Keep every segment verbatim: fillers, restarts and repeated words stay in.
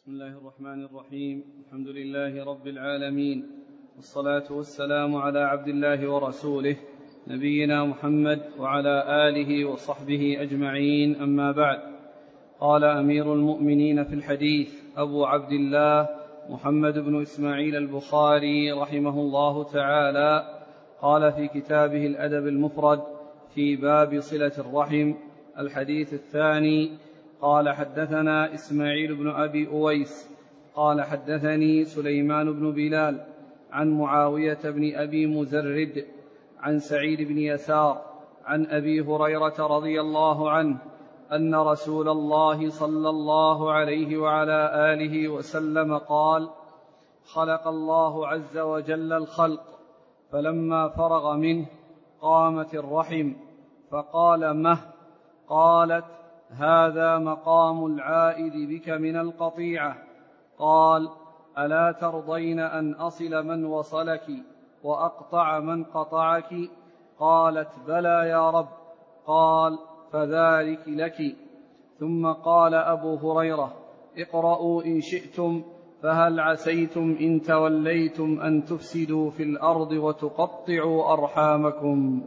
بسم الله الرحمن الرحيم. الحمد لله رب العالمين، والصلاة والسلام على عبد الله ورسوله نبينا محمد وعلى آله وصحبه أجمعين، أما بعد. قال أمير المؤمنين في الحديث أبو عبد الله محمد بن إسماعيل البخاري رحمه الله تعالى، قال في كتابه الأدب المفرد في باب صلة الرحم الحديث الثاني، قال حدثنا إسماعيل بن أبي أويس قال حدثني سليمان بن بلال عن معاوية بن أبي مزرد عن سعيد بن يسار عن أبي هريرة رضي الله عنه أن رسول الله صلى الله عليه وعلى آله وسلم قال: خلق الله عز وجل الخلق، فلما فرغ منه قامت الرحم، فقال: مه؟ قالت: هذا مقام العائد بك من القطيعة. قال: ألا ترضين أن أصل من وصلك وأقطع من قطعك؟ قالت: بلى يا رب. قال: فذلك لك. ثم قال أبو هريرة: اقرأوا إن شئتم، فهل عسيتم إن توليتم أن تفسدوا في الأرض وتقطعوا أرحامكم.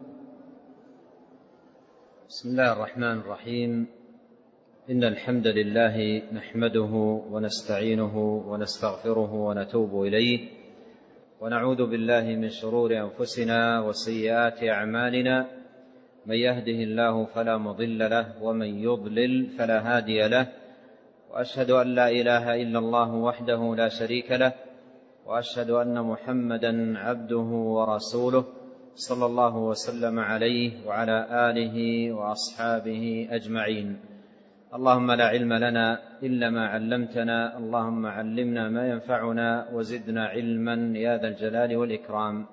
بسم الله الرحمن الرحيم. إن الحمد لله نحمده ونستعينه ونستغفره ونتوب إليه، ونعوذ بالله من شرور أنفسنا وسيئات أعمالنا، من يهده الله فلا مضل له ومن يضلل فلا هادي له، وأشهد أن لا إله إلا الله وحده لا شريك له، وأشهد أن محمدا عبده ورسوله صلى الله وسلم عليه وعلى آله وأصحابه أجمعين. اللهم لا علم لنا إلا ما علمتنا، اللهم علمنا ما ينفعنا وزدنا علما يا ذا الجلال والإكرام.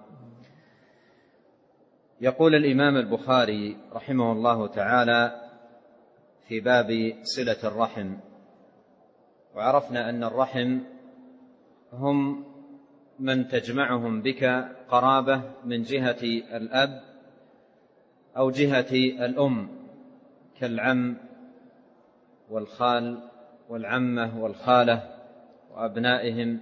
يقول الإمام البخاري رحمه الله تعالى في باب صلة الرحم، وعرفنا أن الرحم هم من تجمعهم بك قرابة من جهة الأب أو جهة الأم، كالعم والخال والعمة والخالة وأبنائهم،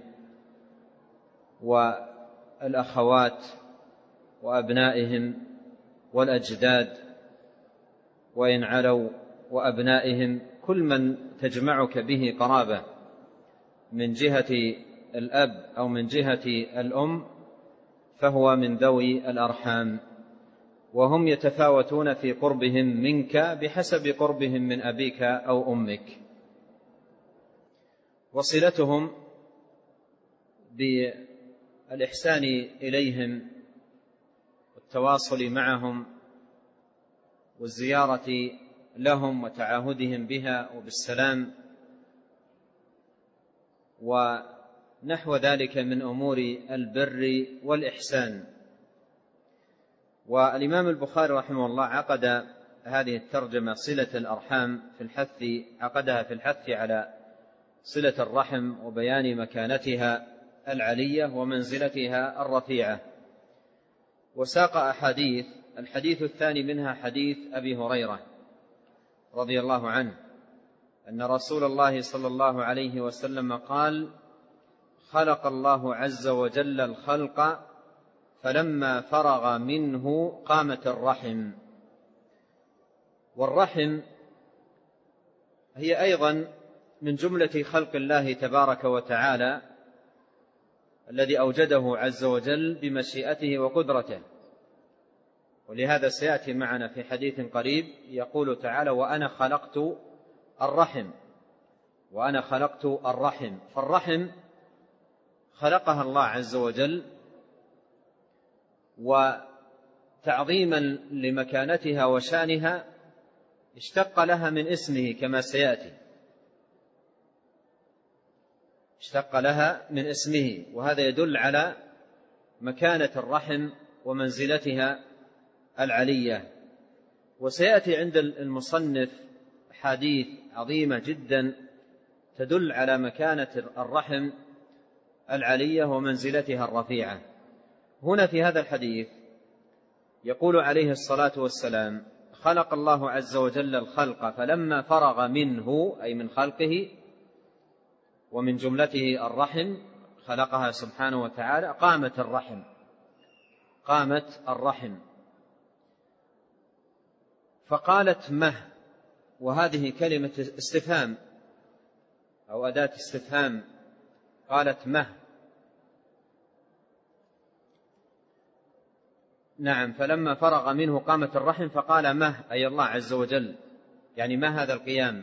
والأخوات وأبنائهم، والأجداد وإن علوا وأبنائهم، كل من تجمعك به قرابة من جهة الأب أو من جهة الأم فهو من ذوي الأرحام، وهم يتفاوتون في قربهم منك بحسب قربهم من أبيك أو أمك. وصلتهم بالإحسان إليهم والتواصل معهم والزيارة لهم وتعاهدهم بها وبالسلام ونحو ذلك من أمور البر والإحسان. والإمام البخاري رحمه الله عقد هذه الترجمة صلة الأرحام في الحث عقدها في الحث على صلة الرحم وبيان مكانتها العلية ومنزلتها الرفيعة، وساق أحاديث. الحديث الثاني منها حديث أبي هريرة رضي الله عنه أن رسول الله صلى الله عليه وسلم قال: خلق الله عز وجل الخلق، فلما فرغ منه قامت الرحم. والرحم هي أيضا من جملة خلق الله تبارك وتعالى الذي أوجده عز وجل بمشيئته وقدرته، ولهذا سيأتي معنا في حديث قريب يقول تعالى: وأنا خلقت الرحم وأنا خلقت الرحم. فالرحم خلقها الله عز وجل، وتعظيما لمكانتها وشانها اشتق لها من اسمه كما سيأتي، اشتق لها من اسمه، وهذا يدل على مكانة الرحم ومنزلتها العلية. وسيأتي عند المصنف حديث عظيمة جدا تدل على مكانة الرحم العلية ومنزلتها الرفيعة. هنا في هذا الحديث يقول عليه الصلاة والسلام: خلق الله عز وجل الخلق، فلما فرغ منه أي من خلقه ومن جملته الرحم خلقها سبحانه وتعالى. قامت الرحم قامت الرحم فقالت مه، وهذه كلمة استفهام أو أداة استفهام. قالت مه، نعم. فلما فرغ منه قامت الرحم فقال مه، أي الله عز وجل، يعني ما هذا القيام؟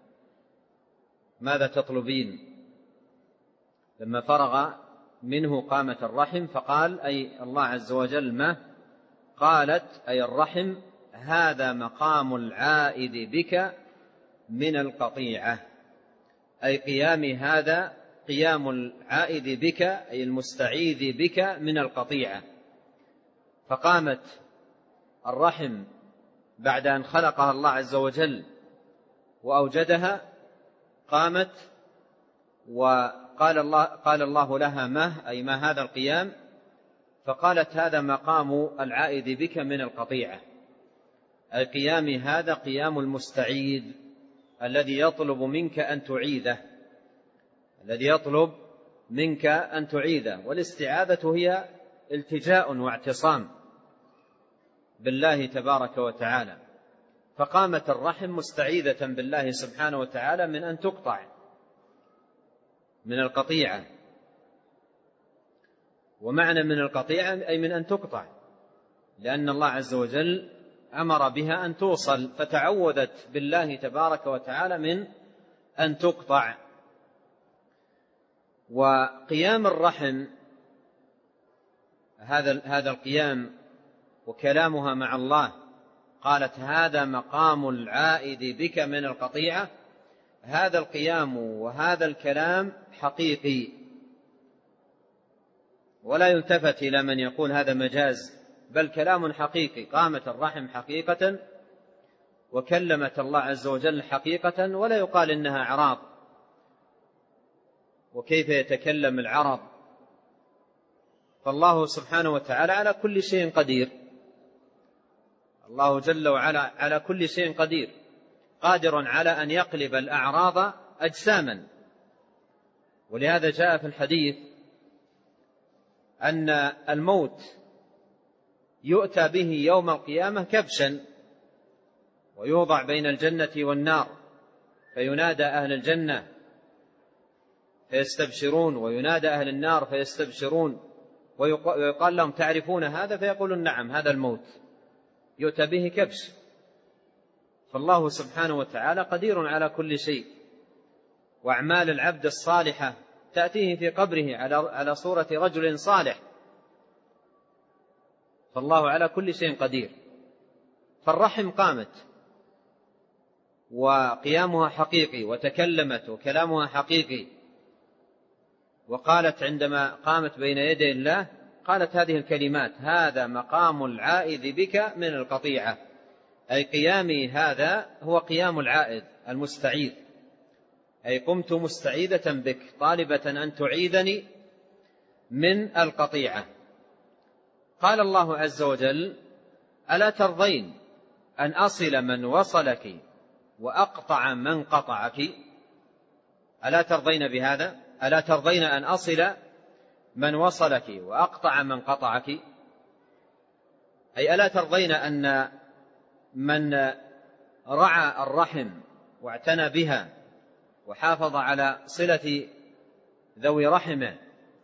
ماذا تطلبين؟ لما فرغ منه قامت الرحم فقال أي الله عز وجل مه. قالت أي الرحم هذا مقام العائد بك من القطيعة، أي قيامي هذا قيام العائد بك أي المستعيذ بك من القطيعة. فقامت الرحم بعد أن خلقها الله عز وجل وأوجدها، قامت وقال الله, قال الله لها مه، أي ما هذا القيام؟ فقالت هذا مقام العائد بك من القطيعة، أي قيامي هذا قيام المستعيذ الذي يطلب منك أن تعيذه الذي يطلب منك أن تعيذه. والاستعاذة هي التجاء واعتصام بالله تبارك وتعالى. فقامت الرحم مستعيذة بالله سبحانه وتعالى من أن تقطع، من القطيعة. ومعنى من القطيعة أي من أن تقطع، لأن الله عز وجل أمر بها أن توصل، فتعوذت بالله تبارك وتعالى من أن تقطع. وقيام الرحم هذا هذا القيام وكلامها مع الله، قالت هذا مقام العائد بك من القطيعة، هذا القيام وهذا الكلام حقيقي، ولا يلتفت إلى من يقول هذا مجاز، بل كلام حقيقي. قامت الرحم حقيقة وكلمت الله عز وجل حقيقة، ولا يقال إنها عراض. وكيف يتكلم العرض؟ فالله سبحانه وتعالى على كل شيء قدير. الله جل وعلا على كل شيء قدير، قادر على أن يقلب الأعراض أجساما. ولهذا جاء في الحديث أن الموت يؤتى به يوم القيامة كبشا، ويوضع بين الجنة والنار، فينادى أهل الجنة فيستبشرون، وينادى أهل النار فيستبشرون، ويقال لهم تعرفون هذا؟ فيقولون نعم، هذا الموت يؤتى به كبش. فالله سبحانه وتعالى قدير على كل شيء. وأعمال العبد الصالحة تأتيه في قبره على صورة رجل صالح، فالله على كل شيء قدير. فالرحم قامت وقيامها حقيقي، وتكلمت وكلامها حقيقي، وقالت عندما قامت بين يدي الله قالت هذه الكلمات هذا مقام العائد بك من القطيعة، أي قيامي هذا هو قيام العائد المستعيذ، أي قمت مستعيذة بك طالبة أن تعيذني من القطيعة. قال الله عز وجل ألا ترضين أن أصل من وصلك وأقطع من قطعك؟ ألا ترضين بهذا؟ ألا ترضين أن أصل من وصلك وأقطع من قطعك؟ أي ألا ترضين أن من رعى الرحم واعتنى بها وحافظ على صلة ذوي رحمه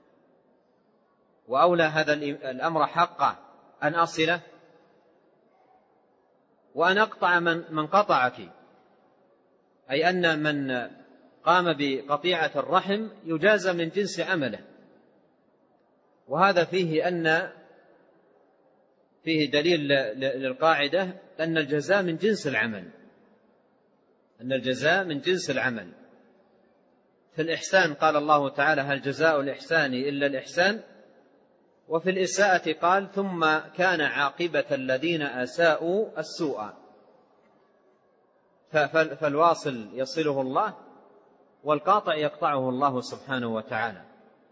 وأولى هذا الأمر حقه أن أصله، وأن أقطع من, من قطعك، أي أن من قام بقطيعة الرحم يجازى من جنس عمله. وهذا فيه أن فيه دليل للقاعدة أن الجزاء من جنس العمل، أن الجزاء من جنس العمل. في الإحسان قال الله تعالى هل جزاء الإحسان إلا الإحسان، وفي الإساءة قال ثم كان عاقبة الذين أساءوا السوء. فالواصل يصله الله، والقاطع يقطعه الله سبحانه وتعالى.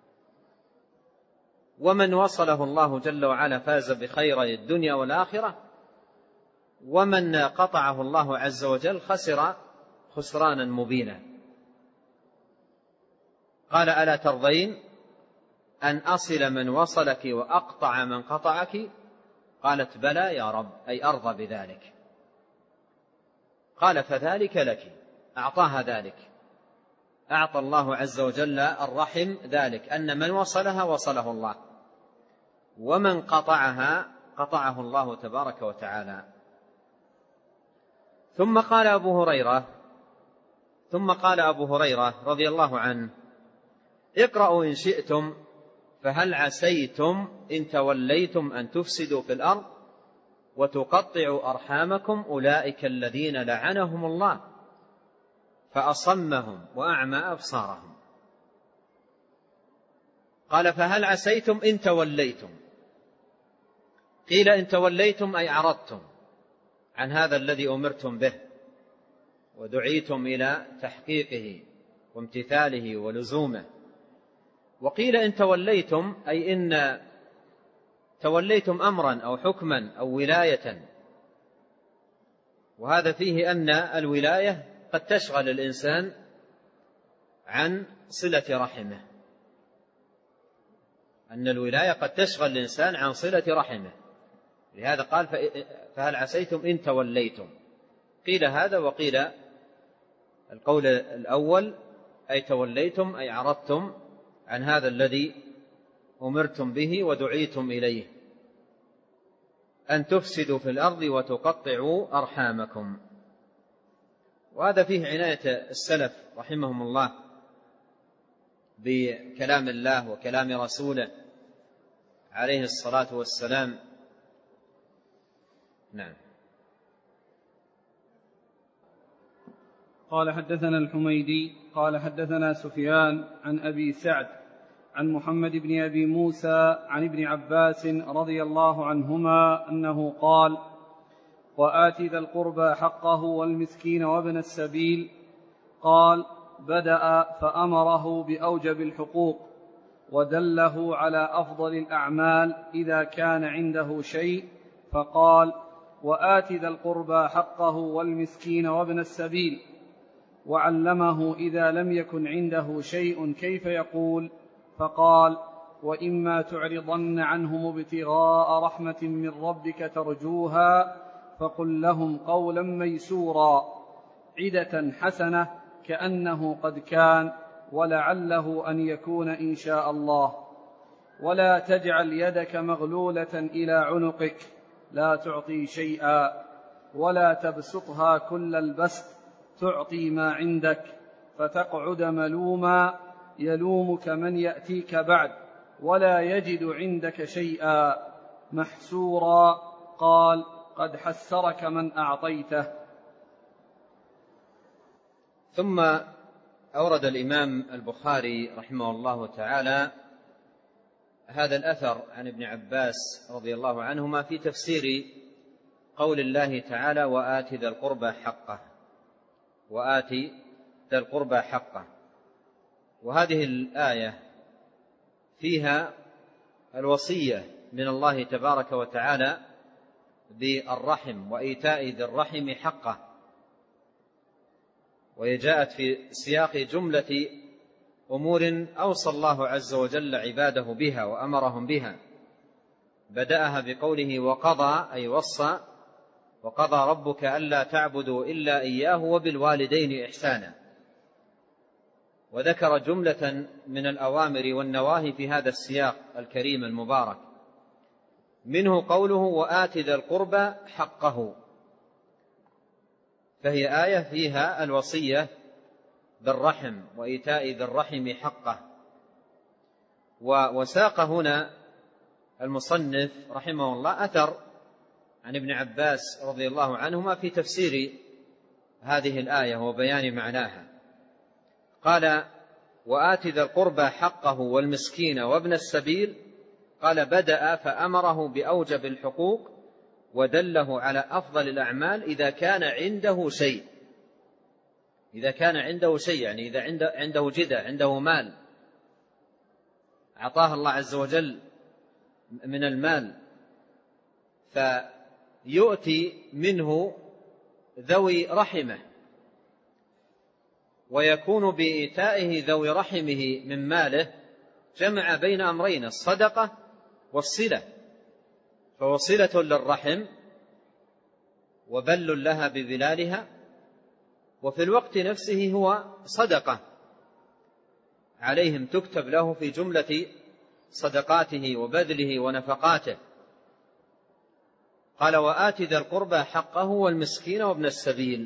ومن وصله الله جل وعلا فاز بخيري الدنيا والآخرة، ومن قطعه الله عز وجل خسر خسرانا مبينا. قال ألا ترضين أن أصل من وصلك وأقطع من قطعك؟ قالت بلى يا رب، أي أرضى بذلك. قال فذلك لك، أعطاها ذلك، أعطى الله عز وجل الرحم ذلك، أن من وصلها وصله الله، ومن قطعها قطعه الله تبارك وتعالى. ثم قال أبو هريرة ثم قال أبو هريرة رضي الله عنه: اقرأوا إن شئتم فهل عسيتم إن توليتم أن تفسدوا في الأرض وتقطعوا أرحامكم أولئك الذين لعنهم الله فأصمهم وأعمى أبصارهم. قال فهل عسيتم إن توليتم؟ قيل إن توليتم أي عرضتم عن هذا الذي أمرتم به ودعيتم إلى تحقيقه وامتثاله ولزومه. وقيل إن توليتم أي إن توليتم أمرا أو حكما أو ولاية، وهذا فيه أن الولاية قد تشغل الإنسان عن صلة رحمه، أن الولاية قد تشغل الإنسان عن صلة رحمه، لهذا قال فهل عسيتم إن توليتم. قيل هذا، وقيل القول الأول أي توليتم أي عرضتم عن هذا الذي أمرتم به ودعيتم إليه، أن تفسدوا في الأرض وتقطعوا أرحامكم. وهذا فيه عناية السلف رحمهم الله بكلام الله وكلام رسوله عليه الصلاة والسلام. نعم. قال حدثنا الحميدي قال حدثنا سفيان عن أبي سعد عن محمد بن أبي موسى عن ابن عباس رضي الله عنهما أنه قال: وآت ذا القربى حقه والمسكين وابن السبيل. قال: بدأ فأمره بأوجب الحقوق ودله على أفضل الأعمال إذا كان عنده شيء، فقال: وآت ذا القربى حقه والمسكين وابن السبيل، وعلمه إذا لم يكن عنده شيء كيف يقول، فقال: وإما تعرضن عنهم ابتغاء رحمة من ربك ترجوها فقل لهم قولا ميسورا، عدة حسنة كأنه قد كان، ولعله أن يكون إن شاء الله. ولا تجعل يدك مغلولة إلى عنقك لا تعطي شيئا، ولا تبسطها كل البسط تعطي ما عندك فتقعد ملوما يلومك من يأتيك بعد ولا يجد عندك شيئا محسورا. قال: قد حسرك من أعطيته. ثم أورد الإمام البخاري رحمه الله تعالى هذا الأثر عن ابن عباس رضي الله عنهما في تفسير قول الله تعالى: وآت ذا القربى حقه، وآت ذا القربى حقه. وهذه الآية فيها الوصية من الله تبارك وتعالى بالرحم وإيتاء ذي الرحم حقه، وهي جاءت في سياق جملة أمور أوصى الله عز وجل عباده بها وأمرهم بها. بدأها بقوله وقضى، أي وصى: وقضى ربك ألا تعبدوا إلا إياه وبالوالدين إحسانا. وذكر جملة من الأوامر والنواهي في هذا السياق الكريم المبارك، منه قوله وآت ذا القربى حقه، فهي آية فيها الوصية بالرحم وإيتاء ذي الرحم حقه. وساق هنا المصنف رحمه الله أثر عن ابن عباس رضي الله عنهما في تفسير هذه الآية وبيان معناها. قال: وآت ذا القربى حقه والمسكين وابن السبيل. قال: بدأ فأمره بأوجب الحقوق ودله على أفضل الأعمال إذا كان عنده شيء. إذا كان عنده شيء يعني إذا عنده جدة، عنده مال أعطاه الله عز وجل من المال، فيؤتي منه ذوي رحمه ويكون بإيتائه ذوي رحمه من ماله جمع بين أمرين: الصدقة والصلة، فهو صلة للرحم وبل لها بظلالها، وفي الوقت نفسه هو صدقة عليهم تكتب له في جملة صدقاته وبذله ونفقاته. قال: وآت ذا القربى حقه والمسكين وابن السبيل.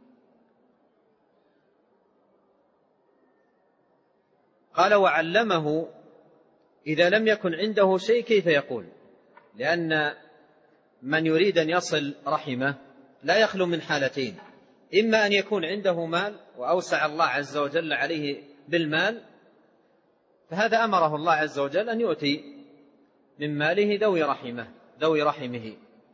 قال: وعلمه إذا لم يكن عنده شيء كيف يقول، لأن من يريد أن يصل رحمه لا يخلو من حالتين: إما أن يكون عنده مال وأوسع الله عز وجل عليه بالمال، فهذا أمره الله عز وجل أن يؤتي من ماله ذوي رحمه ذوي رحمه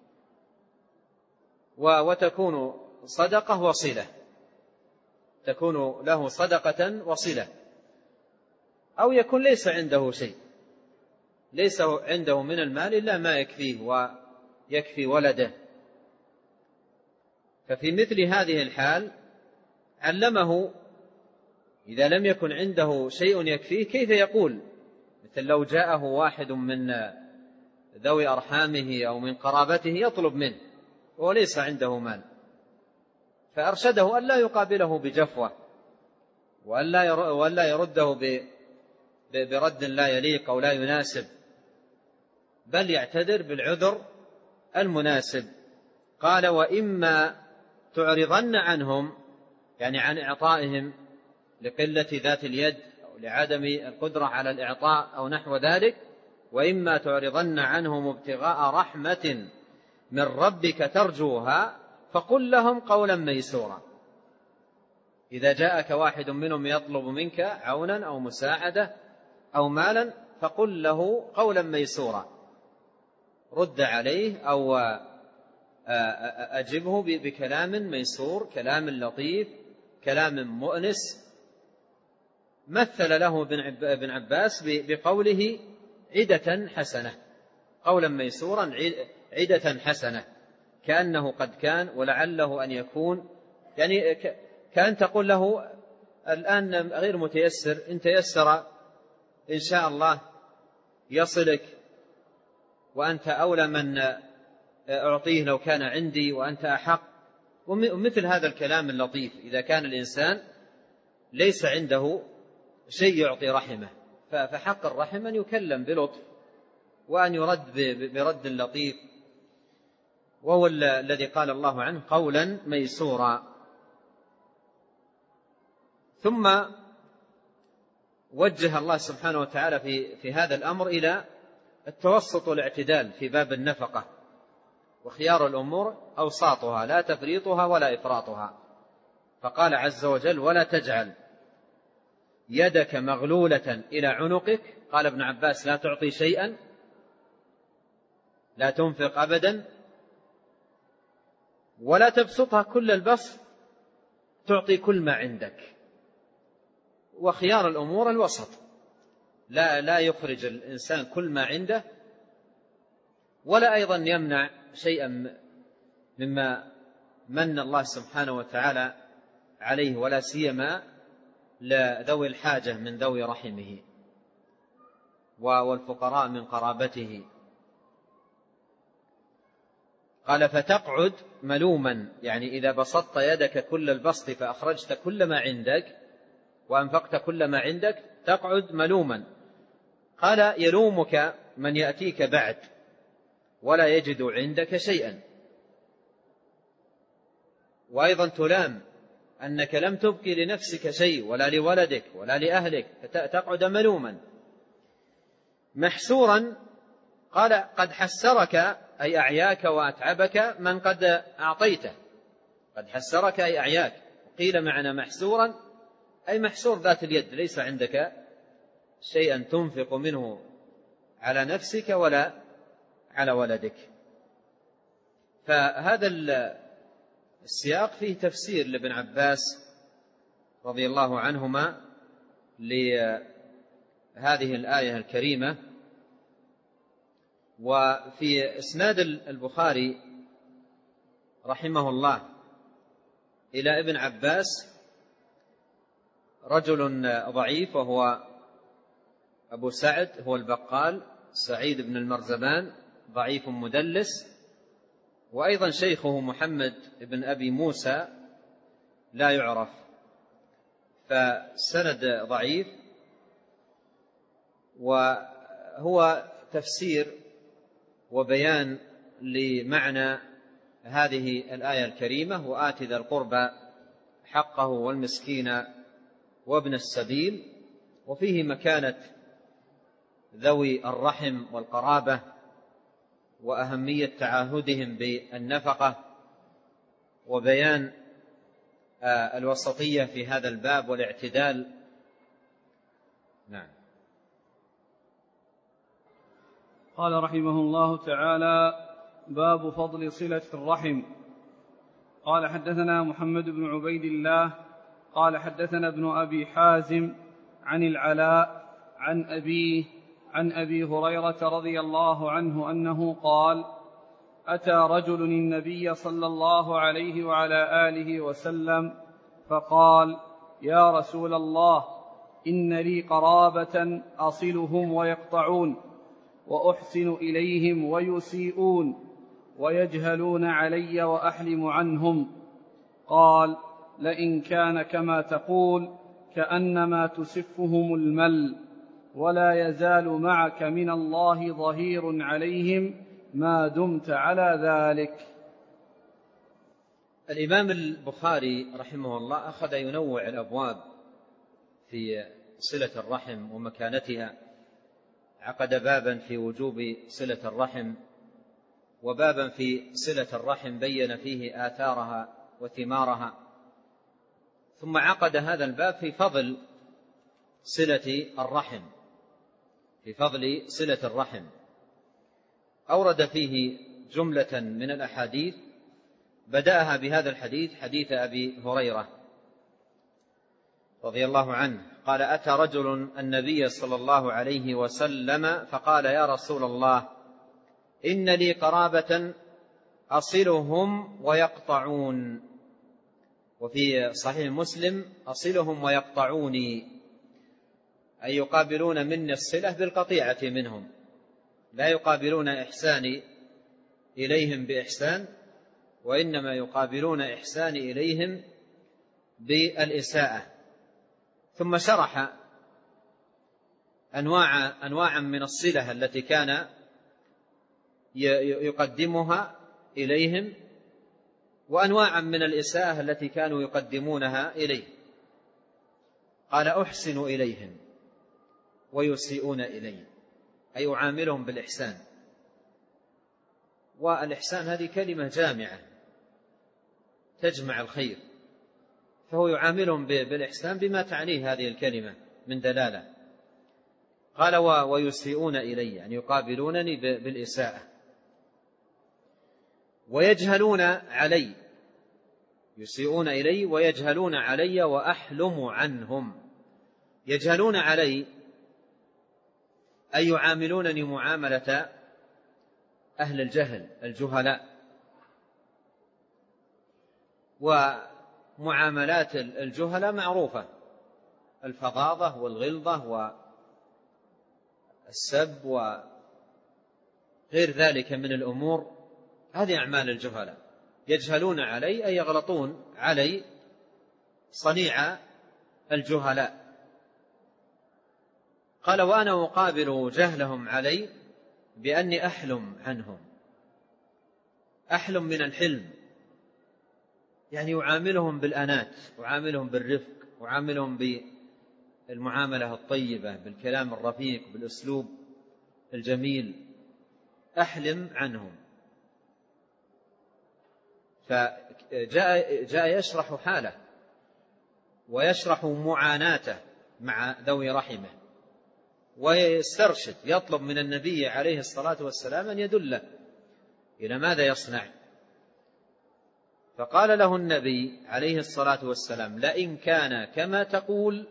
وتكون صدقة وصلة، تكون له صدقة وصلة. أو يكون ليس عنده شيء، ليس عنده من المال إلا ما يكفيه ويكفي ولده، ففي مثل هذه الحال علمه إذا لم يكن عنده شيء يكفيه كيف يقول، مثل لو جاءه واحد من ذوي أرحامه أو من قرابته يطلب منه وليس عنده مال، فأرشده أن لا يقابله بجفوة وأن لا يرده برد لا يليق أو لا يناسب، بل يعتذر بالعذر المناسب. قال: وإما تعرضن عنهم، يعني عن إعطائهم لقلة ذات اليد أو لعدم القدرة على الإعطاء أو نحو ذلك، وإما تعرضن عنهم ابتغاء رحمة من ربك ترجوها فقل لهم قولا ميسورا. إذا جاءك واحد منهم يطلب منك عونا أو مساعدة أو مالا فقل له قولا ميسورا، رد عليه أو أجبه بكلام ميسور، كلام لطيف، كلام مؤنس. مثل له ابن عباس بقوله عدة حسنة، قولا ميسورا عدة حسنة، كأنه قد كان ولعله أن يكون، يعني كأن تقول له الآن غير متيسر، إن تيسر إن شاء الله يصلك، وأنت أولى من أعطيه لو كان عندي، وأنت أحق، ومثل هذا الكلام اللطيف إذا كان الإنسان ليس عنده شيء يعطي رحمه. فحق الرحم أن يكلم بلطف وأن يرد برد لطيف، وهو الذي قال الله عنه قولا ميسورا. ثم وجه الله سبحانه وتعالى في, في هذا الأمر إلى التوسط والاعتدال في باب النفقة، وخيار الأمور أوساطها لا تفريطها ولا إفراطها. فقال عز وجل: ولا تجعل يدك مغلولة إلى عنقك. قال ابن عباس: لا تعطي شيئا، لا تنفق أبدا، ولا تبسطها كل البسط تعطي كل ما عندك. وخيار الأمور الوسط، لا لا يخرج الإنسان كل ما عنده، ولا أيضا يمنع شيئا مما من الله سبحانه وتعالى عليه، ولا سيما لذوي الحاجة من ذوي رحمه والفقراء من قرابته. قال: فتقعد ملوما، يعني إذا بسطت يدك كل البسط فأخرجت كل ما عندك وأنفقت كل ما عندك تقعد ملوما. قال: يلومك من يأتيك بعد ولا يجد عندك شيئا. وأيضا تلام أنك لم تبقي لنفسك شيء ولا لولدك ولا لأهلك، فتقعد ملوما محسورا. قال: قد حسرك أي أعياك وأتعبك من قد أعطيته، قد حسرك أي أعياك. قيل معنى محسورا أي محسور ذات اليد، ليس عندك شيئا تنفق منه على نفسك ولا على ولدك. فهذا السياق فيه تفسير لابن عباس رضي الله عنهما لهذه الآية الكريمة. وفي إسناد البخاري رحمه الله إلى ابن عباس رجل ضعيف وهو أبو سعد هو البقال سعيد بن المرزبان ضعيف مدلس، وأيضا شيخه محمد بن أبي موسى لا يعرف، فالسند ضعيف. وهو تفسير وبيان لمعنى هذه الآية الكريمة: وآت ذا القربى حقه والمسكين وابن السبيل، وفيه مكانة ذوي الرحم والقرابة وأهمية تعاهدهم بالنفقة، وبيان الوسطية في هذا الباب والاعتدال. نعم. قال رحمه الله تعالى: باب فضل صلة الرحم. قال حدثنا محمد بن عبيد الله قال حدثنا ابن أبي حازم عن العلاء عن أبيه عن أبي هريرة رضي الله عنه أنه قال: أتى رجل النبي صلى الله عليه وعلى آله وسلم فقال: يا رسول الله، إن لي قرابة أصلهم ويقطعون، وأحسن إليهم ويسيئون، ويجهلون علي وأحلم عنهم. قال: لئن كان كما تقول كأنما تسفهم المل، ولا يزال معك من الله ظهير عليهم ما دمت على ذلك. الإمام البخاري رحمه الله أخذ ينوع الأبواب في صلة الرحم ومكانتها، عقد بابا في وجوب صلة الرحم، وبابا في صلة الرحم بين فيه آثارها وثمارها، ثم عقد هذا الباب في فضل صلة الرحم في فضل صلة الرحم أورد فيه جملة من الأحاديث، بدأها بهذا الحديث، حديث أبي هريرة رضي الله عنه قال: أتى رجل النبي صلى الله عليه وسلم فقال: يا رسول الله، إن لي قرابة أصلهم ويقطعون. وفي صحيح مسلم: أصلهم ويقطعوني، أي يقابلون مني الصلة بالقطيعة منهم، لا يقابلون إحساني إليهم بإحسان، وإنما يقابلون إحساني إليهم بالإساءة. ثم شرح أنواع أنواعا من الصلة التي كان يقدمها إليهم، وأنواعا من الإساءة التي كانوا يقدمونها إليه. قال: أحسن إليهم ويسيئون إلي، أي أعاملهم بالإحسان. والإحسان هذه كلمة جامعة تجمع الخير، فهو يعاملهم بالإحسان بما تعنيه هذه الكلمة من دلالة. قال: ويسيئون إلي، يعني يقابلونني بالإساءة. ويجهلون علي، يسيئون إلي ويجهلون علي وأحلم عنهم. يجهلون علي أي يعاملونني معاملة أهل الجهل الجهلاء، ومعاملات الجهلاء معروفة: الفظاظة والغلظة والسب وغير ذلك من الأمور، هذه أعمال الجهلاء. يجهلون علي أي يغلطون علي صنيع الجهلاء. قال: وأنا أقابل جهلهم علي بأني أحلم عنهم. أحلم من الحلم، يعني يعاملهم بالأنات، يعاملهم بالرفق، يعاملهم بالمعاملة الطيبة، بالكلام الرفيق، بالأسلوب الجميل. أحلم عنهم. فجاء جاء يشرح حاله ويشرح معاناته مع ذوي رحمه، ويسترشد، يطلب من النبي عليه الصلاة والسلام أن يدله إلى ماذا يصنع. فقال له النبي عليه الصلاة والسلام: لئن كان كما تقول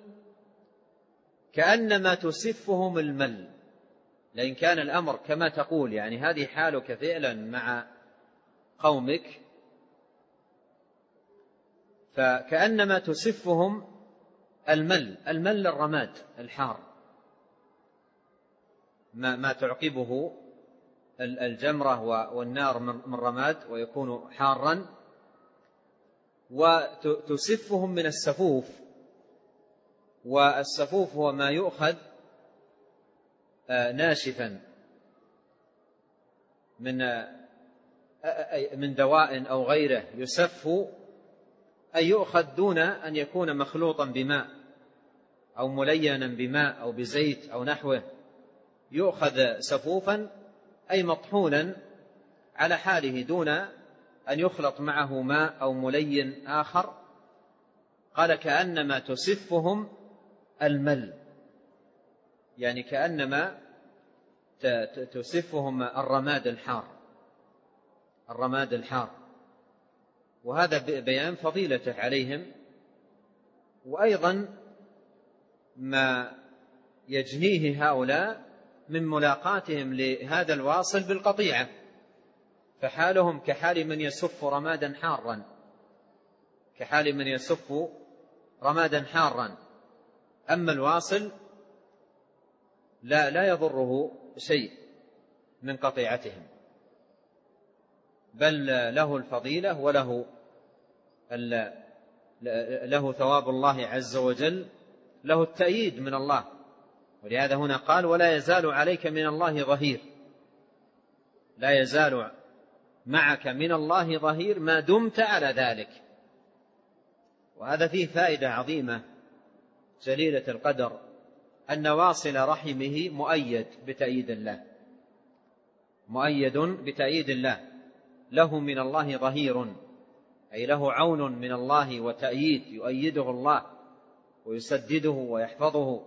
كأنما تسفهم المل. لئن كان الأمر كما تقول، يعني هذه حالك فعلا مع قومك، فكأنما تسفهم المل. المل الرماد الحار، ما, ما تعقبه الجمرة والنار من رماد ويكون حارا، وتسفهم من السفوف. والسفوف هو ما يؤخذ ناشفا من من دواء أو غيره، يسف أي يؤخذ دون أن يكون مخلوطا بماء أو ملينا بماء أو بزيت أو نحوه، يؤخذ سفوفا أي مطحونا على حاله دون أن يخلط معه ماء أو ملين آخر. قال كأنما تسفهم المل، يعني كأنما تسفهم الرماد الحار، الرماد الحار. وهذا بيان فضيلته عليهم، وأيضا ما يجنيه هؤلاء من ملاقاتهم لهذا الواصل بالقطيعة، فحالهم كحال من يسف رمادا حارا، كحال من يسف رمادا حارا. أما الواصل لا لا يضره شيء من قطيعتهم، بل له الفضيلة وله له ثواب الله عز وجل، له التأييد من الله. ولهذا هنا قال ولا يزال عليك من الله ظهير، لا يزال معك من الله ظهير ما دمت على ذلك. وهذا فيه فائدة عظيمة جليلة القدر، أن واصل رحمه مؤيد بتأييد الله، مؤيد بتأييد الله، له من الله ظهير، أي له عون من الله وتأييد، يؤيده الله ويسدده ويحفظه.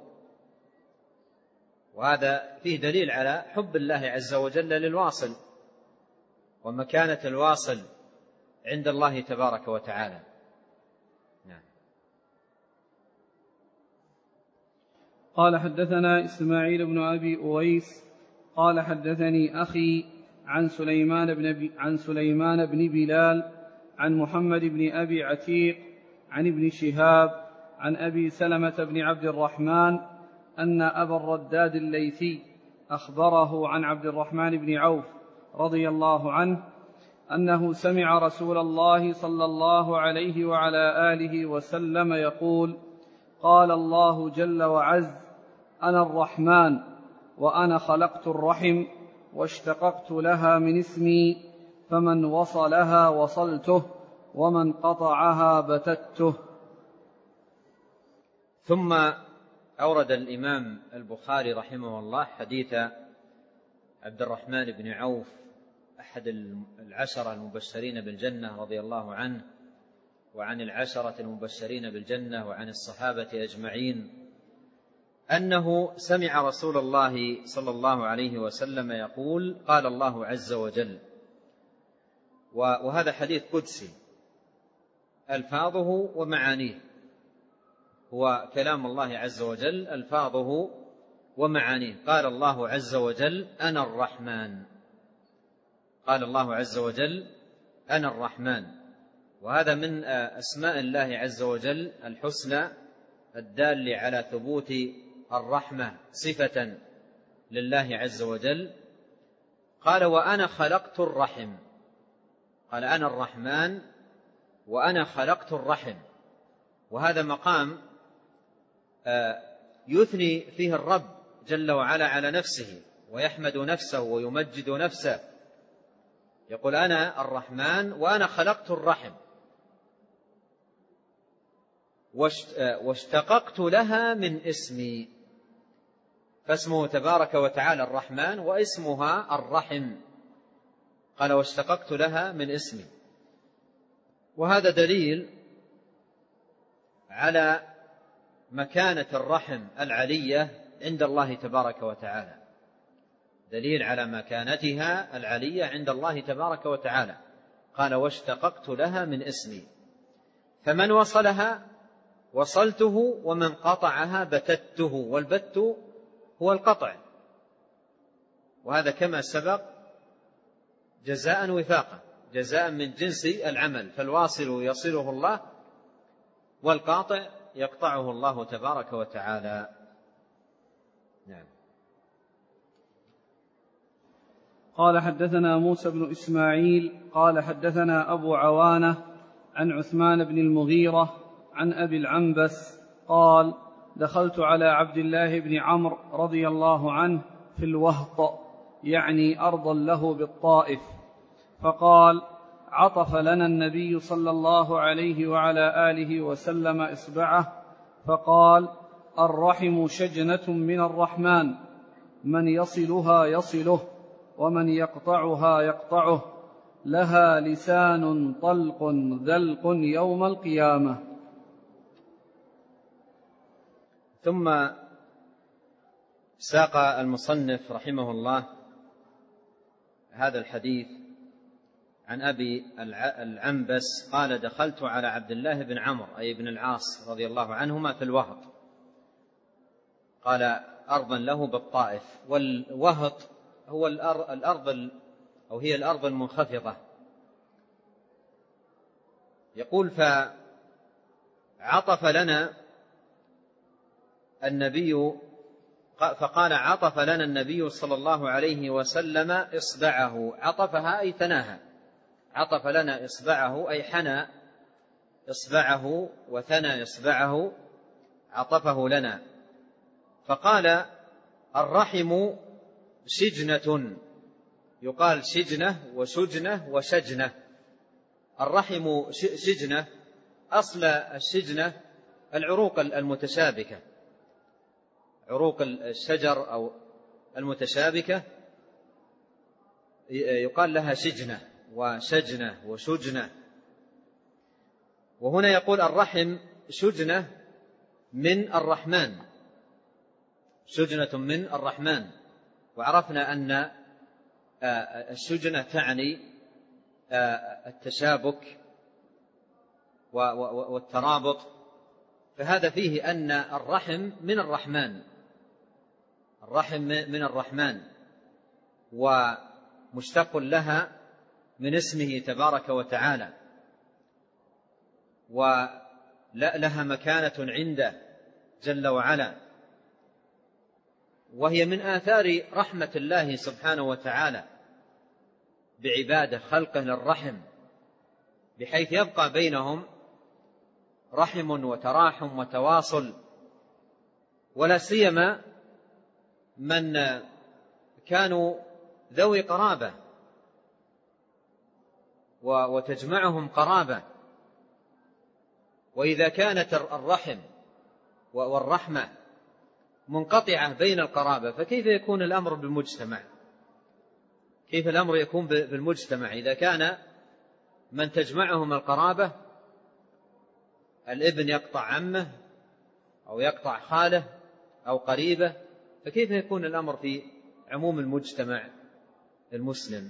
وهذا فيه دليل على حب الله عز وجل للواصل ومكانة الواصل عند الله تبارك وتعالى. نعم. قال حدثنا إسماعيل بن أبي أويس قال حدثني أخي عن سليمان بن عن سليمان بن بلال عن محمد بن أبي عتيق عن ابن شهاب عن أبي سلمة بن عبد الرحمن أن أبا الرداد الليثي أخبره عن عبد الرحمن بن عوف رضي الله عنه أنه سمع رسول الله صلى الله عليه وعلى آله وسلم يقول: قال الله جل وعز: أنا الرحمن وأنا خلقت الرحم واشتققت لها من اسمي، فمن وصلها وصلته ومن قطعها بتته. ثم أورد الإمام البخاري رحمه الله حديث عبد الرحمن بن عوف أحد العشرة المبشرين بالجنة رضي الله عنه، وعن العشرة المبشرين بالجنة، وعن الصحابة أجمعين، أنه سمع رسول الله صلى الله عليه وسلم يقول: قال الله عز وجل. وهذا حديث قدسي ألفاظه ومعانيه، هو كلام الله عز وجل ألفاظه ومعانيه. قال الله عز وجل: أنا الرحمن. قال الله عز وجل: أنا الرحمن. وهذا من أسماء الله عز وجل الحسنى الدال على ثبوت الرحمة صفة لله عز وجل. قال: وأنا خلقت الرحم. قال: أنا الرحمن وأنا خلقت الرحم. وهذا مقام يثني فيه الرب جل وعلا على نفسه، ويحمد نفسه ويمجد نفسه، يقول: أنا الرحمن وأنا خلقت الرحم واشتققت لها من اسمي. فاسمه تبارك وتعالى الرحمن واسمها الرحم. قال: واشتققت لها من اسمي. وهذا دليل على مكانة الرحم العلية عند الله تبارك وتعالى، دليل على مكانتها العلية عند الله تبارك وتعالى. قال: واشتققت لها من اسمي، فمن وصلها وصلته ومن قطعها بتته. والبت هو القطع، وهذا كما سبق جزاء وفاقا، جزاء من جنس العمل. فالواصل يصله الله والقاطع يقطعه الله تبارك وتعالى. نعم. قال حدثنا موسى بن إسماعيل قال حدثنا أبو عوانة عن عثمان بن المغيرة عن أبي العنبس قال دخلت على عبد الله بن عمرو رضي الله عنه في الوهط، يعني أرضا له بالطائف، فقال عطف لنا النبي صلى الله عليه وعلى آله وسلم إصبعه فقال الرحم شجنة من الرحمن، من يصلها يصله ومن يقطعها يقطعه، لها لسان طلق ذلق يوم القيامة. ثم ساق المصنف رحمه الله هذا الحديث عن أبي العنبس قال دخلت على عبد الله بن عمرو أي بن العاص رضي الله عنهما في الوهط، قال أرضا له بالطائف، والوهط هو الأرض أو هي الأرض المنخفضة. يقول فعطف لنا النبي فقال عطف لنا النبي صلى الله عليه وسلم إصبعه، عطفها أي ثناها، عطف لنا إصبعه أي حنى إصبعه وثنى إصبعه، عطفه لنا. فقال الرحم شجنة، يقال شجنة وشجنة وشجنة. الرحم شجنة، أصل الشجنة العروق المتشابكة، عروق الشجر أو المتشابكة يقال لها شجنة وشجنة وشجنة. وهنا يقول الرحم شجنة من الرحمن، شجنة من الرحمن. وعرفنا أن الشجنة تعني التشابك والترابط، فهذا فيه أن الرحم من الرحمن، الرحم من الرحمن ومشتق لها من اسمه تبارك وتعالى، ولها مكانة عنده جل وعلا، وهي من آثار رحمة الله سبحانه وتعالى بعباده، خلقه للرحم، بحيث يبقى بينهم رحم وتراحم وتواصل، ولا سيما من كانوا ذوي قرابة وتجمعهم قرابة. وإذا كانت الرحم والرحمة منقطعة بين القرابة فكيف يكون الأمر بالمجتمع؟ كيف الأمر يكون بالمجتمع إذا كان من تجمعهم القرابة، الابن يقطع عمه أو يقطع خاله أو قريبه، فكيف يكون الأمر في عموم المجتمع المسلم؟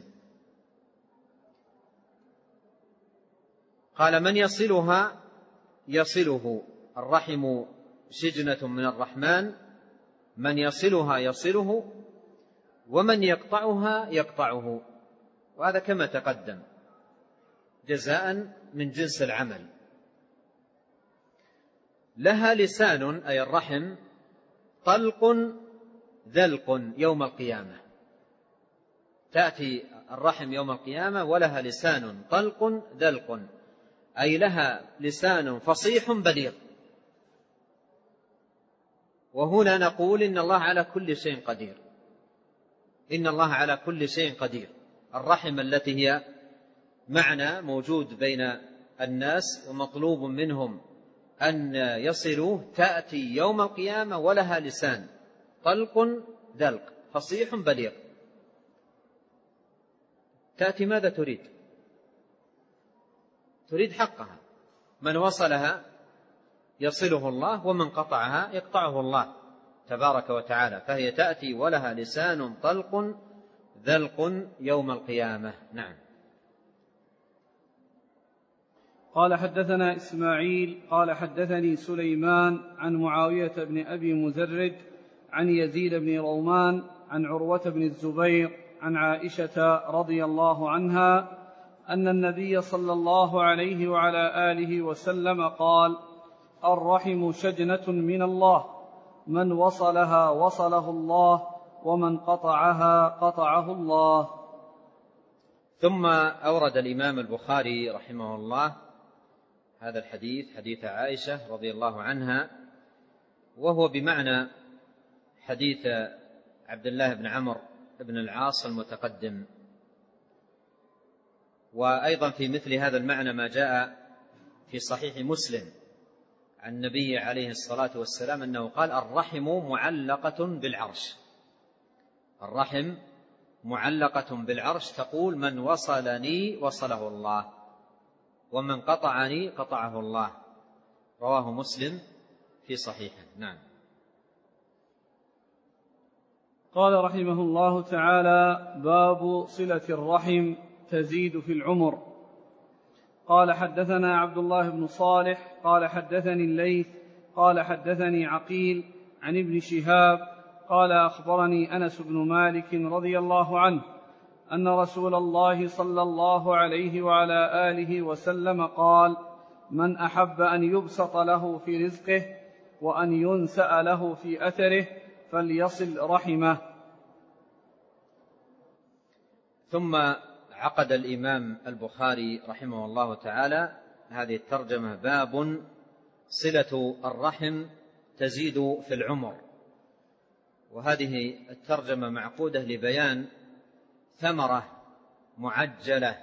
قال من يصلها يصله، الرحم شجنة من الرحمن، من يصلها يصله ومن يقطعها يقطعه، وهذا كما تقدم جزاء من جنس العمل. لها لسان أي الرحم طلق ذلق يوم القيامة، تأتي الرحم يوم القيامة ولها لسان طلق ذلق، أي لها لسان فصيح بليغ. وهنا نقول إن الله على كل شيء قدير، إن الله على كل شيء قدير. الرحم التي هي معنى موجود بين الناس ومطلوب منهم أن يصلوا تأتي يوم القيامة ولها لسان طلق ذلق فصيح بليغ. تأتي ماذا تريد؟ تريد حقها، من وصلها يصله الله ومن قطعها يقطعه الله تبارك وتعالى، فهي تأتي ولها لسان طلق ذلق يوم القيامة. نعم. قال حدثنا إسماعيل قال حدثني سليمان عن معاوية بن أبي مزرد عن يزيد بن رومان عن عروة بن الزبير عن عائشة رضي الله عنها أن النبي صلى الله عليه وعلى آله وسلم قال الرحم شجنة من الله، من وصلها وصله الله، ومن قطعها قطعه الله. ثم أورد الإمام البخاري رحمه الله هذا الحديث، حديث عائشة رضي الله عنها، وهو بمعنى حديث عبد الله بن عمرو بن العاص المتقدم. وأيضا في مثل هذا المعنى ما جاء في صحيح مسلم عن النبي عليه الصلاة والسلام أنه قال: الرحم معلقة بالعرش، الرحم معلقة بالعرش، تقول: من وصلني وصله الله، ومن قطعني قطعه الله. رواه مسلم في صحيحه. نعم. قال رحمه الله تعالى: باب صلة الرحم تزيد في العمر. قال: حدثنا عبد الله بن صالح قال حدثني الليث قال حدثني عقيل عن ابن شهاب قال: أخبرني أنس بن مالك رضي الله عنه أن رسول الله صلى الله عليه وعلى آله وسلم قال: من أحب أن يبسط له في رزقه وأن ينسأ له في أثره فليصل رحمه. ثم عقد الإمام البخاري رحمه الله تعالى هذه الترجمة: باب صلة الرحم تزيد في العمر. وهذه الترجمة معقودة لبيان ثمرة معجلة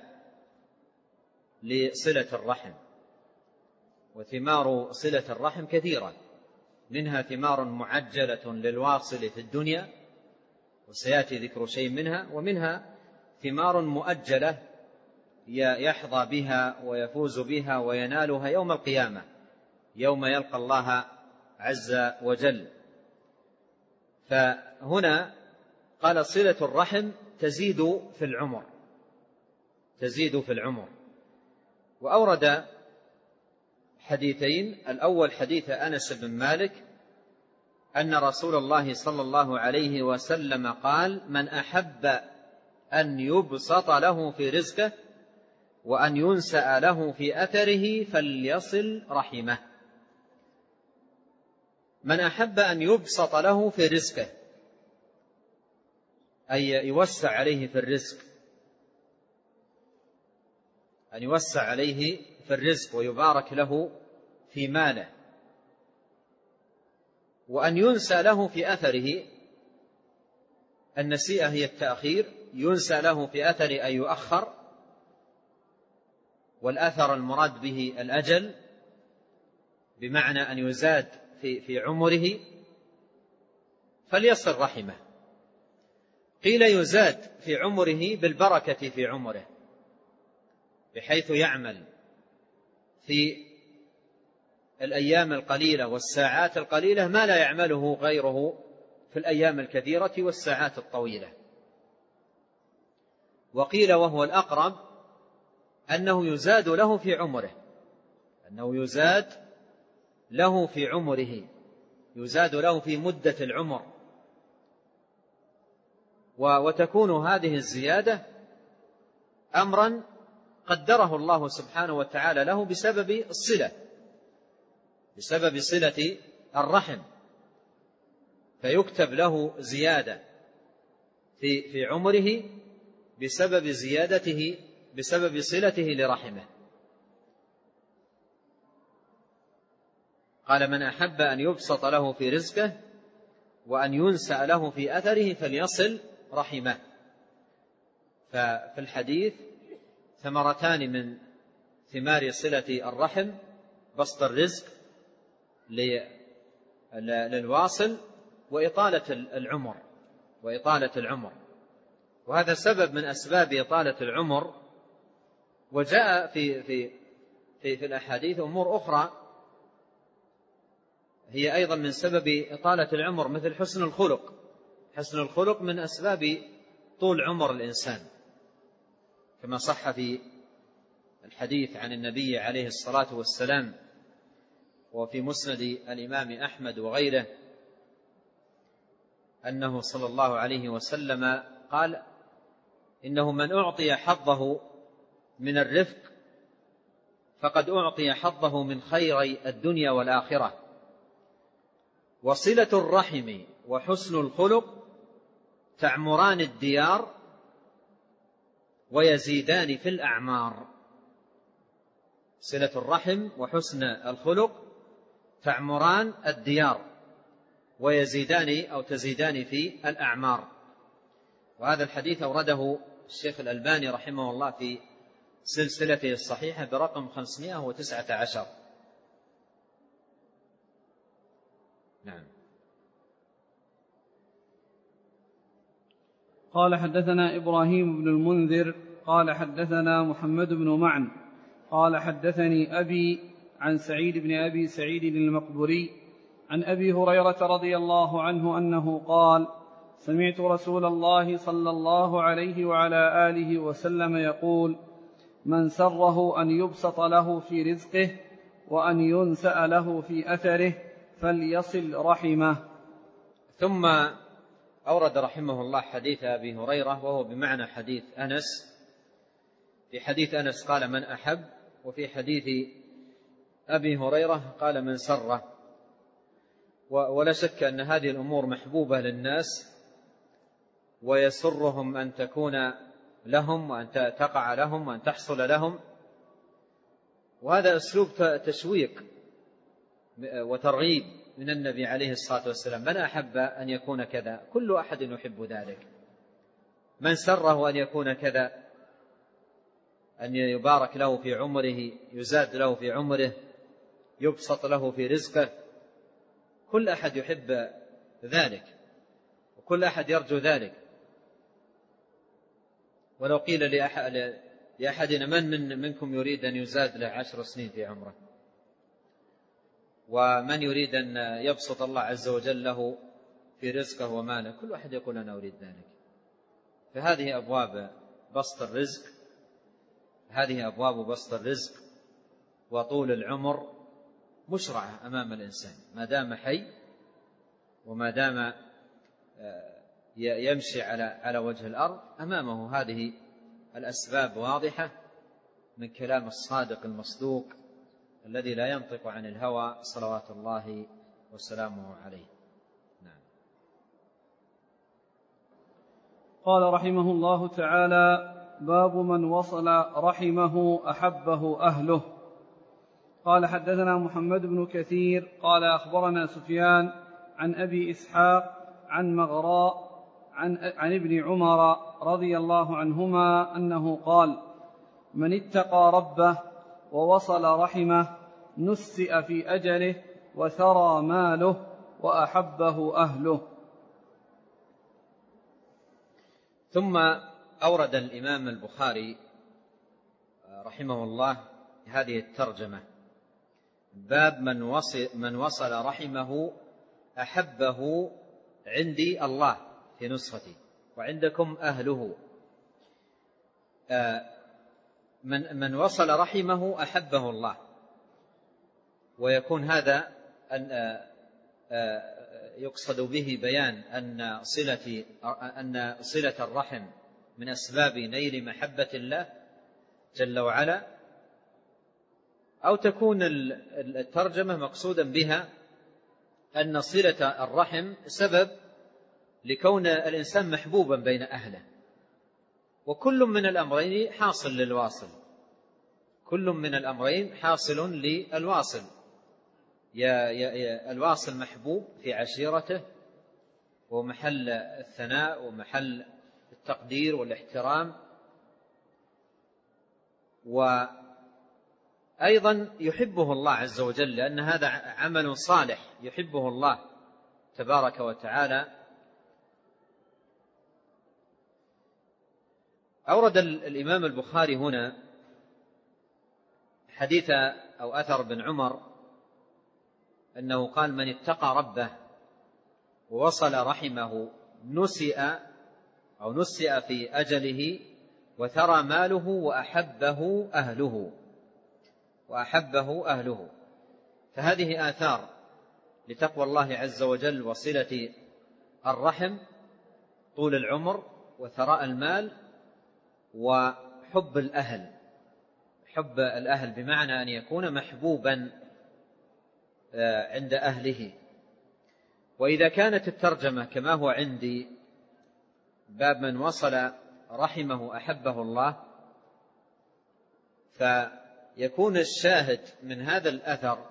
لصلة الرحم. وثمار صلة الرحم كثيرة، منها ثمار معجلة للواصل في الدنيا وسيأتي ذكر شيء منها، ومنها ثمار مؤجلة يحظى بها ويفوز بها وينالها يوم القيامة، يوم يلقى الله عز وجل. فهنا قال: صلة الرحم تزيد في العمر، تزيد في العمر. وأورد حديثين: الأول حديث أنس بن مالك أن رسول الله صلى الله عليه وسلم قال: من أحب أن يبسط له في رزقه وأن ينسأ له في أثره فليصل رحمه. من أحب أن يبسط له في رزقه، أي يوسع عليه في الرزق، أن يوسع عليه في الرزق ويبارك له في ماله. وأن ينسى له في أثره، النسيئة هي التأخير، ينسى له في أثر أي يؤخر، والأثر المراد به الأجل، بمعنى أن يزاد في, في عمره فليصل رحمه. قيل يزاد في عمره بالبركة في عمره، بحيث يعمل في الأيام القليلة والساعات القليلة ما لا يعمله غيره في الأيام الكثيرة والساعات الطويلة. وقيل وهو الأقرب أنه يزاد له في عمره، أنه يزاد له في عمره، يزاد له في مدة العمر. وتكون هذه الزيادة أمرا قدره الله سبحانه وتعالى له بسبب الصلة، بسبب صلة الرحم، فيكتب له زيادة في في عمره بسبب زيادته، بسبب صلته لرحمه. قال: من أحب أن يبسط له في رزقه وأن ينسأ له في أثره فليصل رحمه. ففي الحديث ثمرتان من ثمار صلة الرحم: بسط الرزق للواصل وإطالة العمر، وإطالة العمر. وهذا سبب من أسباب إطالة العمر. وجاء في في في, في الأحاديث أمور أخرى هي أيضا من سبب إطالة العمر، مثل حسن الخلق. حسن الخلق من أسباب طول عمر الإنسان، كما صح في الحديث عن النبي عليه الصلاة والسلام وفي مسند الإمام أحمد وغيره أنه صلى الله عليه وسلم قال: إنه من أعطي حظه من الرفق فقد أعطي حظه من خيري الدنيا والآخرة. وصلة الرحم وحسن الخلق تعمران الديار ويزيدان في الأعمار. صلة الرحم وحسن الخلق تعمران الديار ويزيدان أو تزيدان في الأعمار. وهذا الحديث أورده الشيخ الألباني رحمه الله في سلسلته الصحيحة برقم خمسمائة وتسعة عشر. نعم. قال حدثنا إبراهيم بن المنذر قال حدثنا محمد بن معن قال حدثني أبي عن سعيد بن أبي سعيد المقبري عن أبي هريرة رضي الله عنه أنه قال: سمعت رسول الله صلى الله عليه وعلى آله وسلم يقول: من سره أن يبسط له في رزقه وأن ينسأ له في أثره فليصل رحمه. ثم أورد رحمه الله حديث أبي هريرة وهو بمعنى حديث أنس. في حديث أنس قال: من أحب، وفي حديث أبي هريرة قال: من سره. ولا شك أن هذه الأمور محبوبة للناس ويسرهم أن تكون لهم وأن تقع لهم وأن تحصل لهم، وهذا أسلوب تشويق وترغيب من النبي عليه الصلاة والسلام. من أحب أن يكون كذا، كل أحد يحب ذلك. من سره أن يكون كذا، أن يبارك له في عمره، يزاد له في عمره، يبسط له في رزقه، كل أحد يحب ذلك وكل أحد يرجو ذلك. ولو قيل لأحدنا: من من منكم يريد أن يزاد له عشر سنين في عمره، ومن يريد أن يبسط الله عز وجل له في رزقه وماله، كل واحد يقول: أنا أريد ذلك. فهذه أبواب بسط الرزق، هذه أبواب بسط الرزق وطول العمر مشرعة أمام الإنسان ما دام حي وما دام يمشي على على وجه الأرض، أمامه هذه الأسباب واضحة من كلام الصادق المصدوق الذي لا ينطق عن الهوى صلوات الله وسلامه عليه. نعم. قال رحمه الله تعالى: باب من وصل رحمه أحبه أهله. قال حدثنا محمد بن كثير قال أخبرنا سفيان عن أبي إسحاق عن مغراء عن, عن ابن عمر رضي الله عنهما أنه قال: من اتقى ربه ووصل رحمه نسئ في أجله وثرى ماله وأحبه أهله. ثم أورد الإمام البخاري رحمه الله هذه الترجمة: باب من وصل, من وصل رحمه أحبه عندي الله في نسختي وعندكم أهله. من, من وصل رحمه أحبه الله، ويكون هذا أن يقصد به بيان أن صلة, أن صلة الرحم من أسباب نيل محبة الله جل وعلا، أو تكون الترجمة مقصودا بها أن صلة الرحم سبب لكون الإنسان محبوبا بين أهله. وكل من الأمرين حاصل للواصل، كل من الأمرين حاصل للواصل. يا يا الواصل محبوب في عشيرته ومحل الثناء ومحل التقدير والاحترام، وأيضا يحبه الله عز وجل لأن هذا عمل صالح يحبه الله تبارك وتعالى. أورد الإمام البخاري هنا حديث أو أثر بن عمر أنه قال: من اتقى ربه ووصل رحمه نسئ أو نسئ في أجله وثرى ماله وأحبه أهله وأحبه أهله. فهذه آثار لتقوى الله عز وجل وصلة الرحم: طول العمر وثراء المال وحب الأهل، حب الأهل بمعنى أن يكون محبوبا عند أهله. وإذا كانت الترجمة كما هو عندي باب من وصل رحمه أحبه الله، فيكون الشاهد من هذا الأثر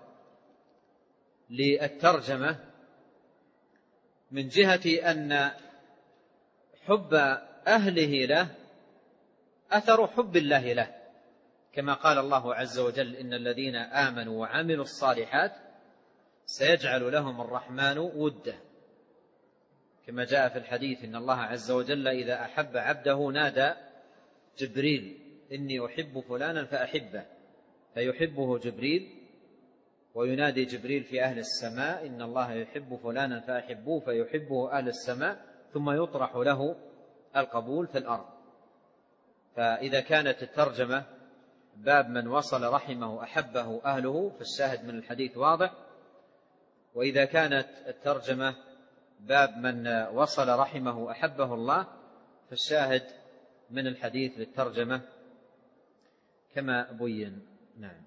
للترجمة من جهة أن حب أهله له أثر حب الله له، كما قال الله عز وجل: إن الذين آمنوا وعملوا الصالحات سيجعل لهم الرحمن ودا، كما جاء في الحديث: إن الله عز وجل إذا أحب عبده نادى جبريل: إني أحب فلانا فأحبه، فيحبه جبريل، وينادي جبريل في أهل السماء: إن الله يحب فلانا فأحبوه، فيحبه أهل السماء، ثم يطرح له القبول في الأرض. فإذا كانت الترجمة باب من وصل رحمه أحبه أهله فالشاهد من الحديث واضح، وإذا كانت الترجمة باب من وصل رحمه أحبه الله فالشاهد من الحديث للترجمة كما بين. نعم.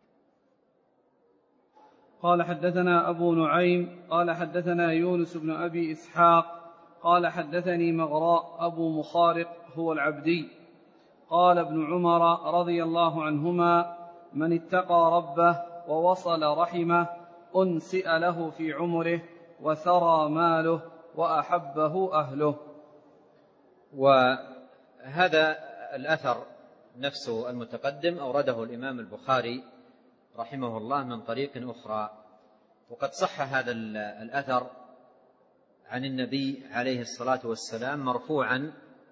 قال حدثنا أبو نعيم قال حدثنا يونس بن أبي إسحاق قال حدثني مغراء أبو مخارق هو العبدي قال ابن عمر رضي الله عنهما: من اتقى ربه ووصل رحمه أنسئ له في عمره وثرى ماله وأحبه أهله. وهذا الأثر نفسه المتقدم أورده الإمام البخاري رحمه الله من طريق أخرى، وقد صح هذا الأثر عن النبي عليه الصلاة والسلام مرفوعا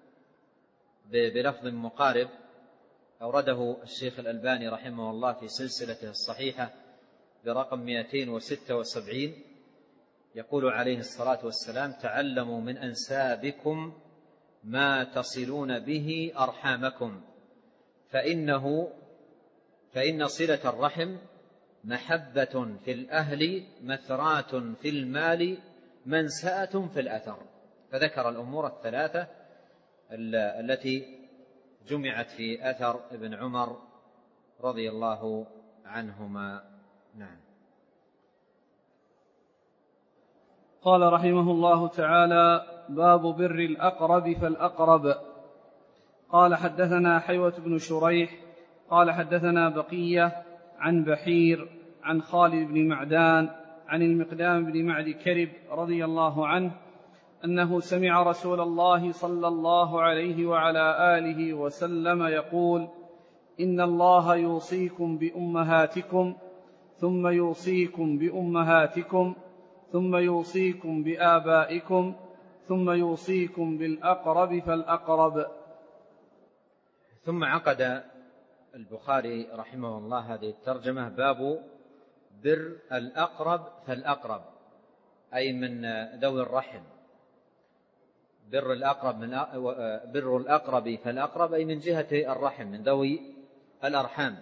بلفظ مقارب، أورده الشيخ الألباني رحمه الله في سلسلته الصحيحة برقم مئتين وستة وسبعين، يقول عليه الصلاة والسلام: تعلموا من أنسابكم ما تصلون به أرحامكم، فإنه فإن صلة الرحم محبة في الأهل مثرات في المال منسأة في الأثر. فذكر الأمور الثلاثة التي جمعت في أثر ابن عمر رضي الله عنهما. نعم. قال رحمه الله تعالى: باب بر الأقرب فالأقرب. قال حدثنا حيوة بن شريح قال حدثنا بقية عن بحير عن خالد بن معدان عن المقدام بن معد كرب رضي الله عنه أنه سمع رسول الله صلى الله عليه وعلى آله وسلم يقول: إن الله يوصيكم بأمهاتكم ثم يوصيكم بأمهاتكم ثم يوصيكم بآبائكم ثم يوصيكم بالأقرب فالأقرب. ثم عقد البخاري رحمه الله هذه الترجمة: باب بر الأقرب فالأقرب، أي من ذوي الرحم. بر الأقرب من بر الأقرب فالأقرب، أي من جهة الرحم، من ذوي الأرحام.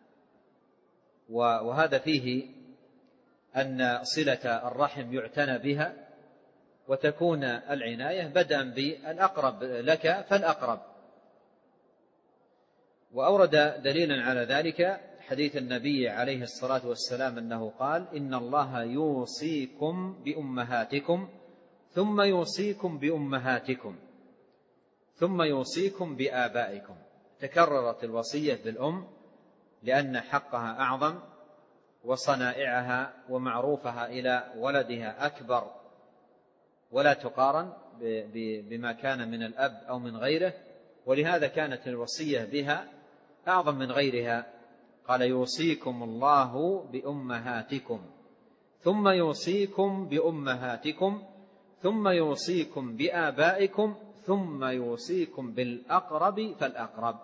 وهذا فيه أن صلة الرحم يعتنى بها، وتكون العناية بدءا بالأقرب لك فالأقرب. وأورد دليلا على ذلك حديث النبي عليه الصلاة والسلام أنه قال: إن الله يوصيكم بأمهاتكم ثم يوصيكم بأمهاتكم ثم يوصيكم بآبائكم. تكررت الوصية بالأم لأن حقها أعظم، وصنائعها ومعروفها إلى ولدها أكبر ولا تقارن بما كان من الأب أو من غيره، ولهذا كانت الوصية بها أعظم من غيرها. قال: يوصيكم الله بأمهاتكم ثم يوصيكم بأمهاتكم ثم يوصيكم بآبائكم ثم يوصيكم بالأقرب فالأقرب.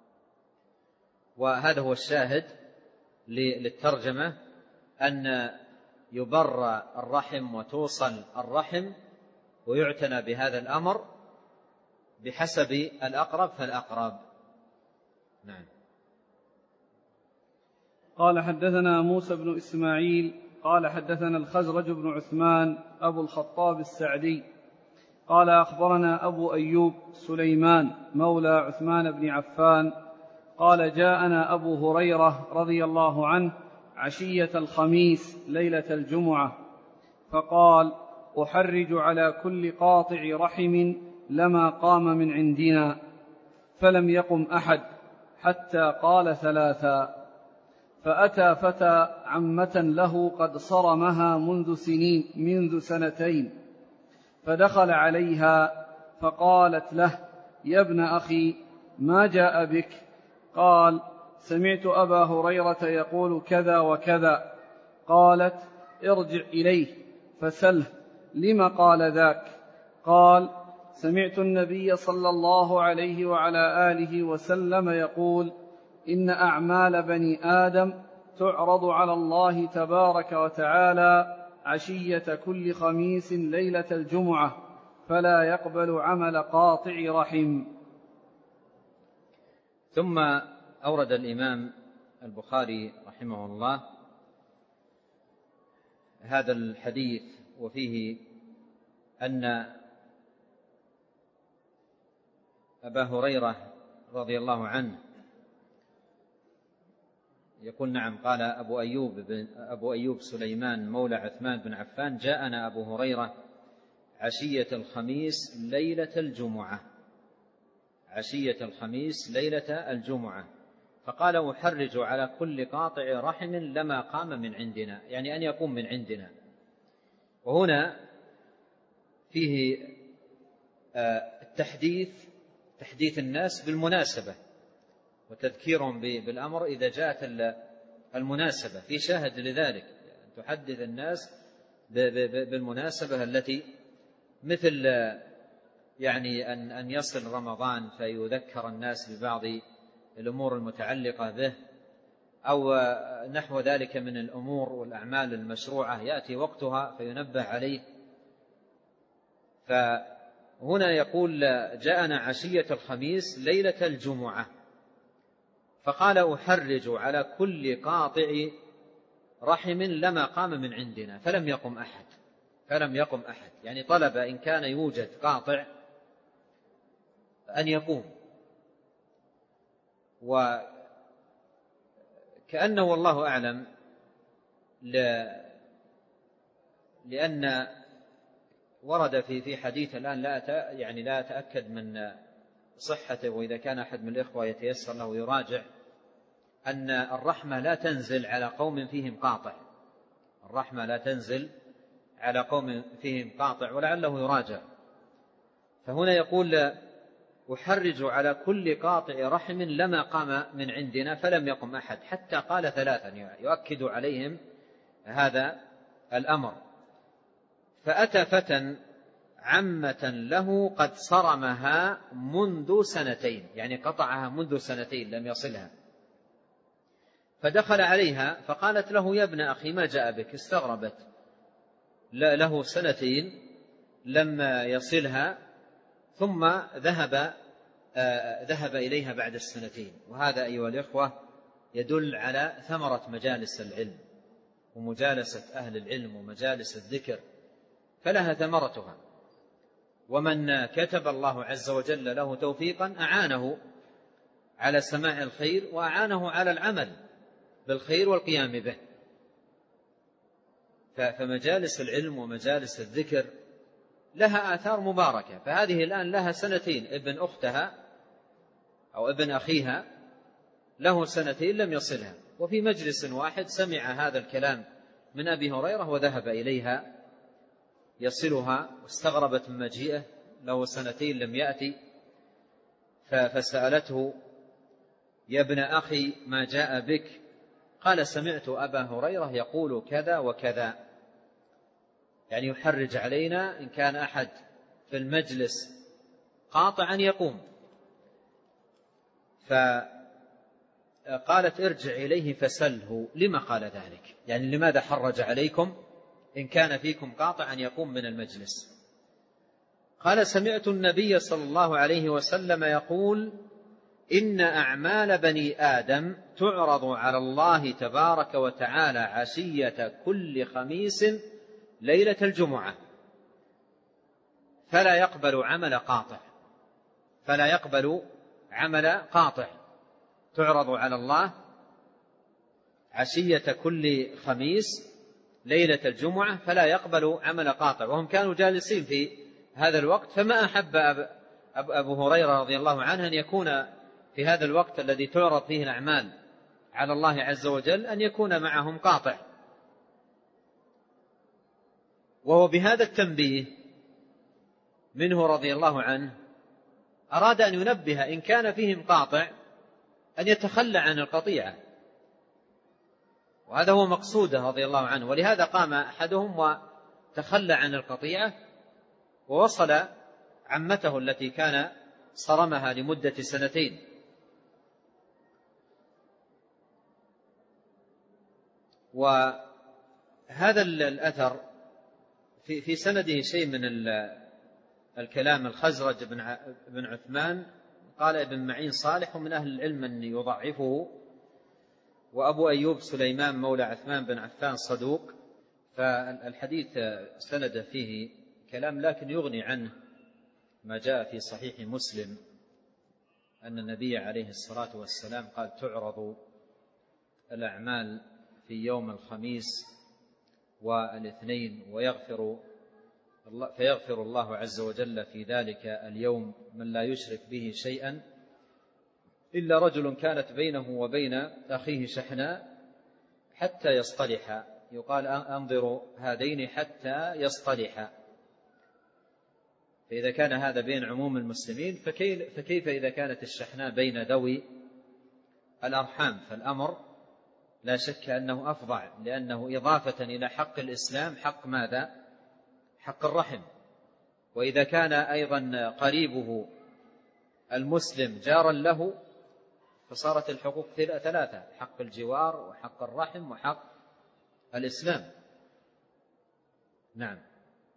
وهذا هو الشاهد للترجمة، أن يبر الرحم وتوصل الرحم ويعتنى بهذا الأمر بحسب الأقرب فالأقرب. نعم. قال حدثنا موسى بن إسماعيل قال حدثنا الخزرج بن عثمان أبو الخطاب السعدي قال أخبرنا أبو أيوب سليمان مولى عثمان بن عفان قال: جاءنا أبو هريرة رضي الله عنه عشية الخميس ليلة الجمعة فقال: أحرج على كل قاطع رحم لما قام من عندنا، فلم يقم أحد حتى قال ثلاثا. فأتى فتى عمة له قد صرمها منذ سنين منذ سنتين، فدخل عليها فقالت له: يا ابن أخي، ما جاء بك؟ قال: سمعت أبا هريرة يقول كذا وكذا. قالت: ارجع إليه فسله لم قال ذاك. قال: سمعت النبي صلى الله عليه وعلى آله وسلم يقول: إن أعمال بني آدم تعرض على الله تبارك وتعالى عشية كل خميس ليلة الجمعة، فلا يقبل عمل قاطع رحم. ثم أورد الإمام البخاري رحمه الله هذا الحديث، وفيه أن أبا هريرة رضي الله عنه يقول: نعم، قال أبو أيوب, بن أبو أيوب سليمان مولى عثمان بن عفان: جاءنا أبو هريرة عشية الخميس ليلة الجمعة عشية الخميس ليلة الجمعة فقال: أحرج على كل قاطع رحم لما قام من عندنا، يعني أن يقوم من عندنا. وهنا فيه التحديث تحديث الناس بالمناسبة وتذكيرهم بالأمر إذا جاءت المناسبة، في شاهد لذلك، تحدث الناس بالمناسبة التي مثل يعني أن أن يصل رمضان فيذكر الناس ببعض الأمور المتعلقة به، أو نحو ذلك من الأمور والأعمال المشروعة يأتي وقتها فينبه عليه. فهنا يقول: جاءنا عشية الخميس ليلة الجمعة فقال: أحرج على كل قاطع رحم لما قام من عندنا، فلم يقم أحد فلم يقم أحد يعني طلب إن كان يوجد قاطع أن يقوم. وكأنه والله أعلم لأن ورد في في حديث الآن لا يعني لا أتأكد من صحته، وإذا كان أحد من الإخوة يتيسر له يراجع، أن الرحمة لا تنزل على قوم فيهم قاطع الرحمة لا تنزل على قوم فيهم قاطع ولعله يراجع. فهنا يقول: أحرج على كل قاطع رحم لما قام من عندنا، فلم يقم أحد حتى قال ثلاثا، يؤكد عليهم هذا الأمر. فأتى فتى عمة له قد صرمها منذ سنتين، يعني قطعها منذ سنتين لم يصلها، فدخل عليها فقالت له: يا ابن أخي، ما جاء بك؟ استغربت، له سنتين لم يصلها ثم ذهب ذهب إليها بعد السنتين. وهذا أيها الإخوة يدل على ثمرة مجالس العلم ومجالسة أهل العلم ومجالس الذكر، فلها ثمرتها. ومن كتب الله عز وجل له توفيقا أعانه على سماع الخير وأعانه على العمل بالخير والقيام به. فمجالس العلم ومجالس الذكر لها آثار مباركة. فهذه الآن لها سنتين، ابن أختها أو ابن أخيها له سنتين لم يصلها، وفي مجلس واحد سمع هذا الكلام من أبي هريرة وذهب إليها يصلها، واستغربت من مجيئه، له سنتين لم يأتي. فسألته: يا ابن أخي، ما جاء بك؟ قال: سمعت أبا هريرة يقول كذا وكذا، يعني يحرج علينا إن كان أحد في المجلس قاطعا يقوم. فقالت: ارجع إليه فسله لما قال ذلك، يعني لماذا حرج عليكم إن كان فيكم قاطعا يقوم من المجلس؟ قال: سمعت النبي صلى الله عليه وسلم يقول: إن أعمال بني آدم تعرض على الله تبارك وتعالى عشية كل خميس ليلة الجمعة، فلا يقبل عمل قاطع فلا يقبل عمل قاطع تعرض على الله عشية كل خميس ليلة الجمعة، فلا يقبل عمل قاطع. وهم كانوا جالسين في هذا الوقت، فما أحب أبو هريرة رضي الله عنه أن يكون في هذا الوقت الذي تعرض فيه الأعمال على الله عز وجل أن يكون معهم قاطع. وهو بهذا التنبيه منه رضي الله عنه أراد أن ينبه إن كان فيهم قاطع أن يتخلى عن القطيعة، وهذا هو مقصوده رضي الله عنه. ولهذا قام أحدهم وتخلى عن القطيعة ووصل عمته التي كان صرمها لمدة سنتين. وهذا الأثر في في سنده شيء من الكلام. الخزرج بن عثمان قال ابن معين صالح، ومن أهل العلم من يضعفه. وأبو أيوب سليمان مولى عثمان بن عفان صدوق. فالحديث سند فيه كلام، لكن يغني عنه ما جاء في صحيح مسلم أن النبي عليه الصلاة والسلام قال تعرض الأعمال في يوم الخميس والاثنين ويغفر الله فيغفر الله عز وجل في ذلك اليوم من لا يشرك به شيئا إلا رجل كانت بينه وبين أخيه شحناء حتى يصطلحا. يقال أنظر هذين حتى يصطلحا. فإذا كان هذا بين عموم المسلمين فكيف إذا كانت الشحناء بين ذوي الأرحام؟ فالأمر لا شك أنه أفظع، لأنه إضافة إلى حق الإسلام حق ماذا؟ حق الرحم. وإذا كان أيضا قريبه المسلم جارا له فصارت الحقوق ثلاثة: حق الجوار وحق الرحم وحق الإسلام. نعم.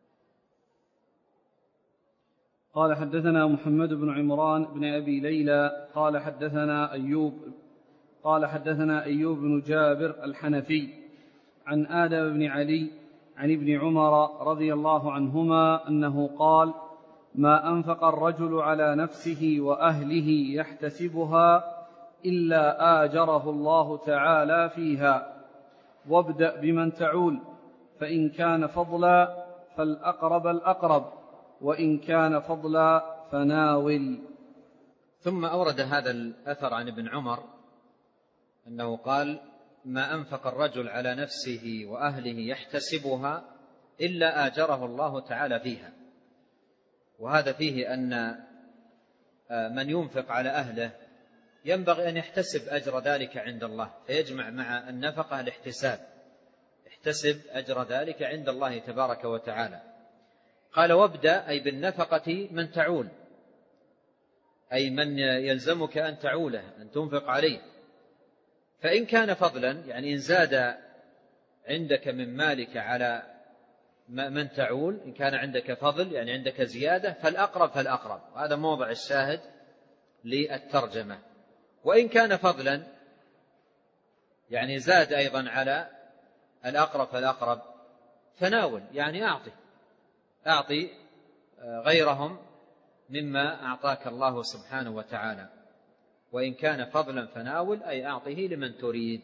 قال حدثنا محمد بن عمران بن أبي ليلى قال حدثنا أيوب قال حدثنا أيوب بن جابر الحنفي عن آدم بن علي عن ابن عمر رضي الله عنهما أنه قال: ما أنفق الرجل على نفسه وأهله يحتسبها إلا آجره الله تعالى فيها، وابدأ بمن تعول، فإن كان فضلا فالأقرب الأقرب، وإن كان فضلا فناول. ثم أورد هذا الأثر عن ابن عمر أنه قال: ما أنفق الرجل على نفسه وأهله يحتسبها إلا آجره الله تعالى فيها. وهذا فيه أن من ينفق على أهله ينبغي أن يحتسب أجر ذلك عند الله، فيجمع مع النفقة الاحتساب، احتسب أجر ذلك عند الله تبارك وتعالى. قال: وابدأ أي بالنفقة من تعول، أي من يلزمك أن تعوله، أن تنفق عليه. فإن كان فضلا، يعني إن زاد عندك من مالك على من تعول، إن كان عندك فضل يعني عندك زيادة، فالأقرب فالأقرب، وهذا موضع الشاهد للترجمة. وإن كان فضلا يعني زاد أيضا على الأقرب فالأقرب، فناول يعني أعطي أعطي غيرهم مما أعطاك الله سبحانه وتعالى. وإن كان فضلا فناول أي أعطه لمن تريد.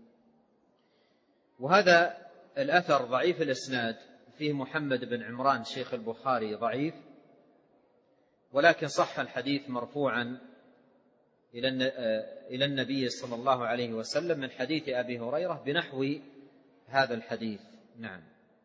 وهذا الأثر ضعيف الإسناد، فيه محمد بن عمران شيخ البخاري ضعيف، ولكن صح الحديث مرفوعا إلى النبي صلى الله عليه وسلم من حديث أبي هريرة بنحو هذا الحديث. نعم.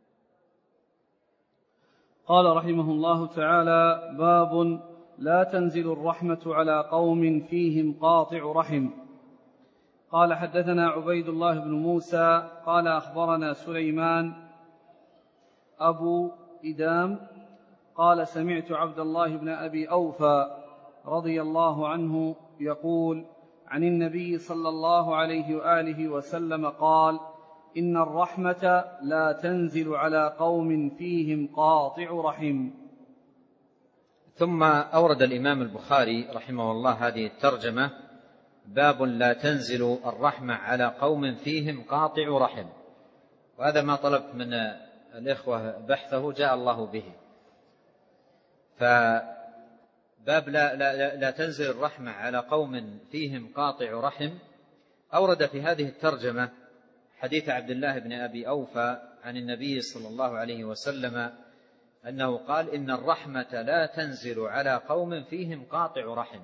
قال رحمه الله تعالى: باب لا تنزل الرحمة على قوم فيهم قاطع رحم. قال حدثنا عبيد الله بن موسى قال أخبرنا سليمان أبو إدام قال سمعت عبد الله بن أبي أوفى رضي الله عنه يقول عن النبي صلى الله عليه وآله وسلم قال: إن الرحمة لا تنزل على قوم فيهم قاطع رحم. ثم أورد الإمام البخاري رحمه الله هذه الترجمة: باب لا تنزل الرحمة على قوم فيهم قاطع رحم. وهذا ما طلبت من الإخوة بحثه، جاء الله به. فباب باب لا, لا, لا تنزل الرحمة على قوم فيهم قاطع رحم، أورد في هذه الترجمة حديث عبد الله بن أبي أوفى عن النبي صلى الله عليه وسلم أنه قال: إن الرحمة لا تنزل على قوم فيهم قاطع رحم.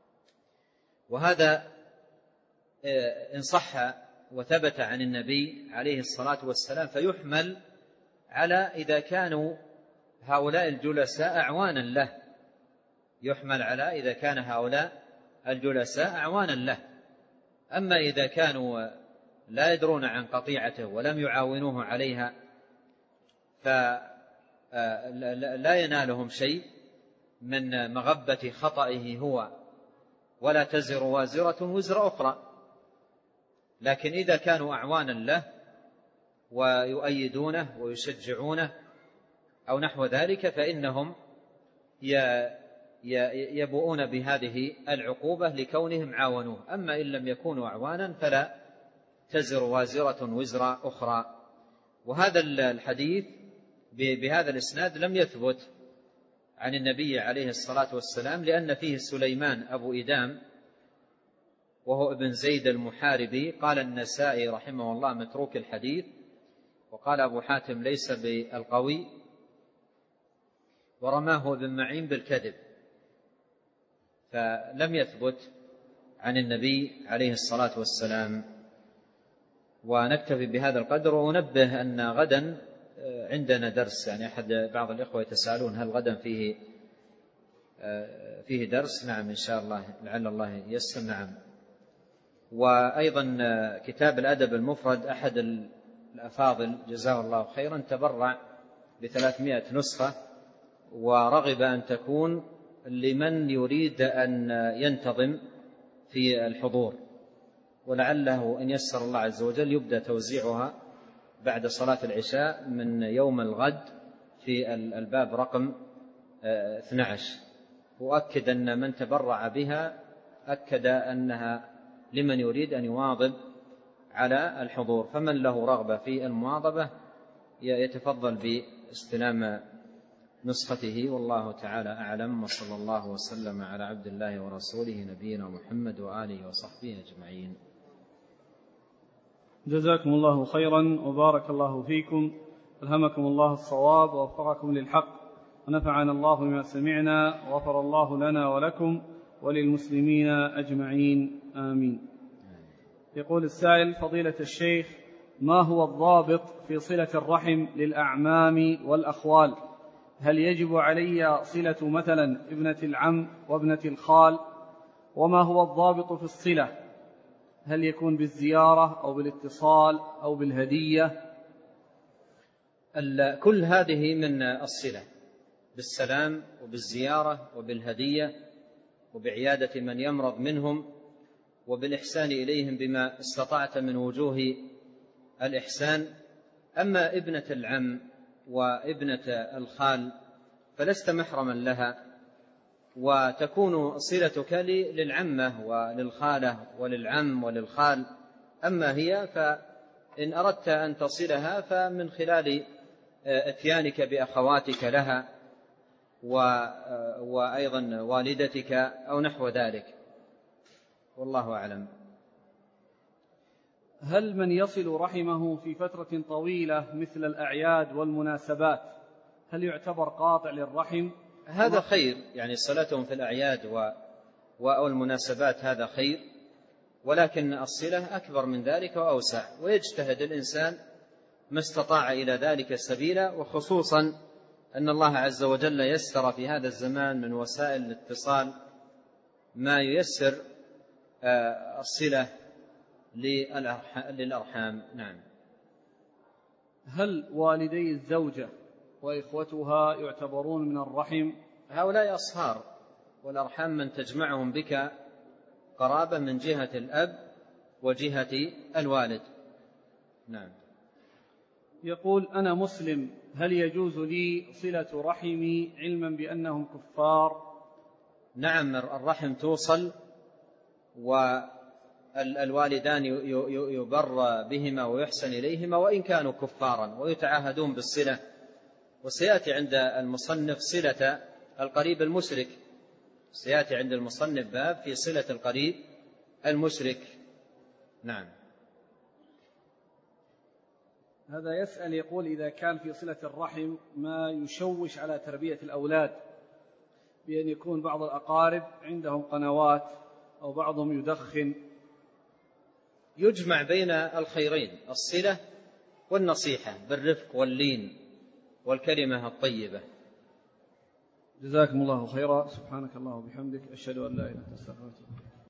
وهذا إن صح وثبت عن النبي عليه الصلاة والسلام فيحمل على إذا كانوا هؤلاء الجلساء أعوانا له، يحمل على إذا كان هؤلاء الجلساء أعوانا له. أما إذا كانوا لا يدرون عن قطيعته ولم يعاونوه عليها فلا ينالهم شيء من مغبة خطئه هو، ولا تزر وازرة وزر أخرى. لكن إذا كانوا أعوانا له ويؤيدونه ويشجعونه أو نحو ذلك فإنهم يبؤون بهذه العقوبة لكونهم عاونوه. أما إن لم يكونوا أعوانا فلا تزر وازرة وزر أخرى. وهذا الحديث بهذا الإسناد لم يثبت عن النبي عليه الصلاة والسلام، لأن فيه سليمان أبو إدام وهو ابن زيد المحاربي. قال النسائي رحمه الله متروك الحديث، وقال أبو حاتم ليس بالقوي، ورماه ابن معين بالكذب، فلم يثبت عن النبي عليه الصلاة والسلام. ونكتفي بهذا القدر، وننبه أن غدا عندنا درس، يعني أحد بعض الإخوة يتساءلون هل غدا فيه فيه درس؟ نعم إن شاء الله، لعل الله ييسر. نعم. وأيضا كتاب الأدب المفرد أحد الأفاضل جزاه الله خيرا تبرع بثلاثمائة نسخة، ورغب أن تكون لمن يريد أن ينتظم في الحضور، ولعله إن يسر الله عز وجل يبدأ توزيعها بعد صلاة العشاء من يوم الغد في الباب رقم اثني عشر. وأكد أن من تبرع بها أكد أنها لمن يريد أن يواظب على الحضور، فمن له رغبة في المواظبة يتفضل باستلام نسخته. والله تعالى أعلم، وصلى الله وسلم على عبد الله ورسوله نبينا محمد وآله وصحبه أجمعين. جزاكم الله خيرا وبارك الله فيكم، ألهمكم الله الصواب ووفقكم للحق، ونفعنا الله بما سمعنا، وغفر الله لنا ولكم وللمسلمين أجمعين، آمين. يقول السائل: فضيلة الشيخ، ما هو الضابط في صلة الرحم للأعمام والأخوال؟ هل يجب علي صلة مثلا ابنة العم وابنة الخال؟ وما هو الضابط في الصلة؟ هل يكون بالزيارة أو بالاتصال أو بالهدية؟ كل هذه من الصلة، بالسلام وبالزيارة وبالهدية وبعيادة من يمرض منهم وبالإحسان إليهم بما استطعت من وجوه الإحسان. أما ابنة العم وابنة الخال فلست محرما لها، وتكون صلتك للعمة وللخالة وللعم وللخال. أما هي فإن أردت أن تصلها فمن خلال اتيانك بأخواتك لها وأيضا والدتك أو نحو ذلك، والله أعلم. هل من يصل رحمه في فترة طويلة مثل الأعياد والمناسبات هل يعتبر قاطع للرحم؟ هذا خير، يعني صلتهم في الأعياد والمناسبات هذا خير، ولكن الصلة أكبر من ذلك وأوسع، ويجتهد الإنسان ما استطاع إلى ذلك سبيلا، وخصوصا أن الله عز وجل يسر في هذا الزمان من وسائل الاتصال ما ييسر الصلة للأرحام. نعم. هل والدي الزوجة وإخوتها يعتبرون من الرحم؟ هؤلاء أصهار، والأرحام من تجمعهم بك قرابة من جهة الأب وجهة الوالد. نعم. يقول: أنا مسلم، هل يجوز لي صلة رحمي علما بأنهم كفار؟ نعم، الرحم توصل، والوالدان يبر بهما ويحسن إليهما وإن كانوا كفارا، ويتعاهدون بالصلة. وسيأتي عند المصنف صلة القريب المشرك، سيأتي عند المصنف باب في صلة القريب المشرك. نعم. هذا يسأل يقول إذا كان في صلة الرحم ما يشوش على تربية الأولاد، بأن يكون بعض الأقارب عندهم قنوات أو بعضهم يدخن. يجمع بين الخيرين، الصلة والنصيحة بالرفق واللين والكلمة الطيبة. جزاكم الله خيرا. سبحانك الله وبحمدك، أشهد أن لا إله إلا أنت، أستغفرك.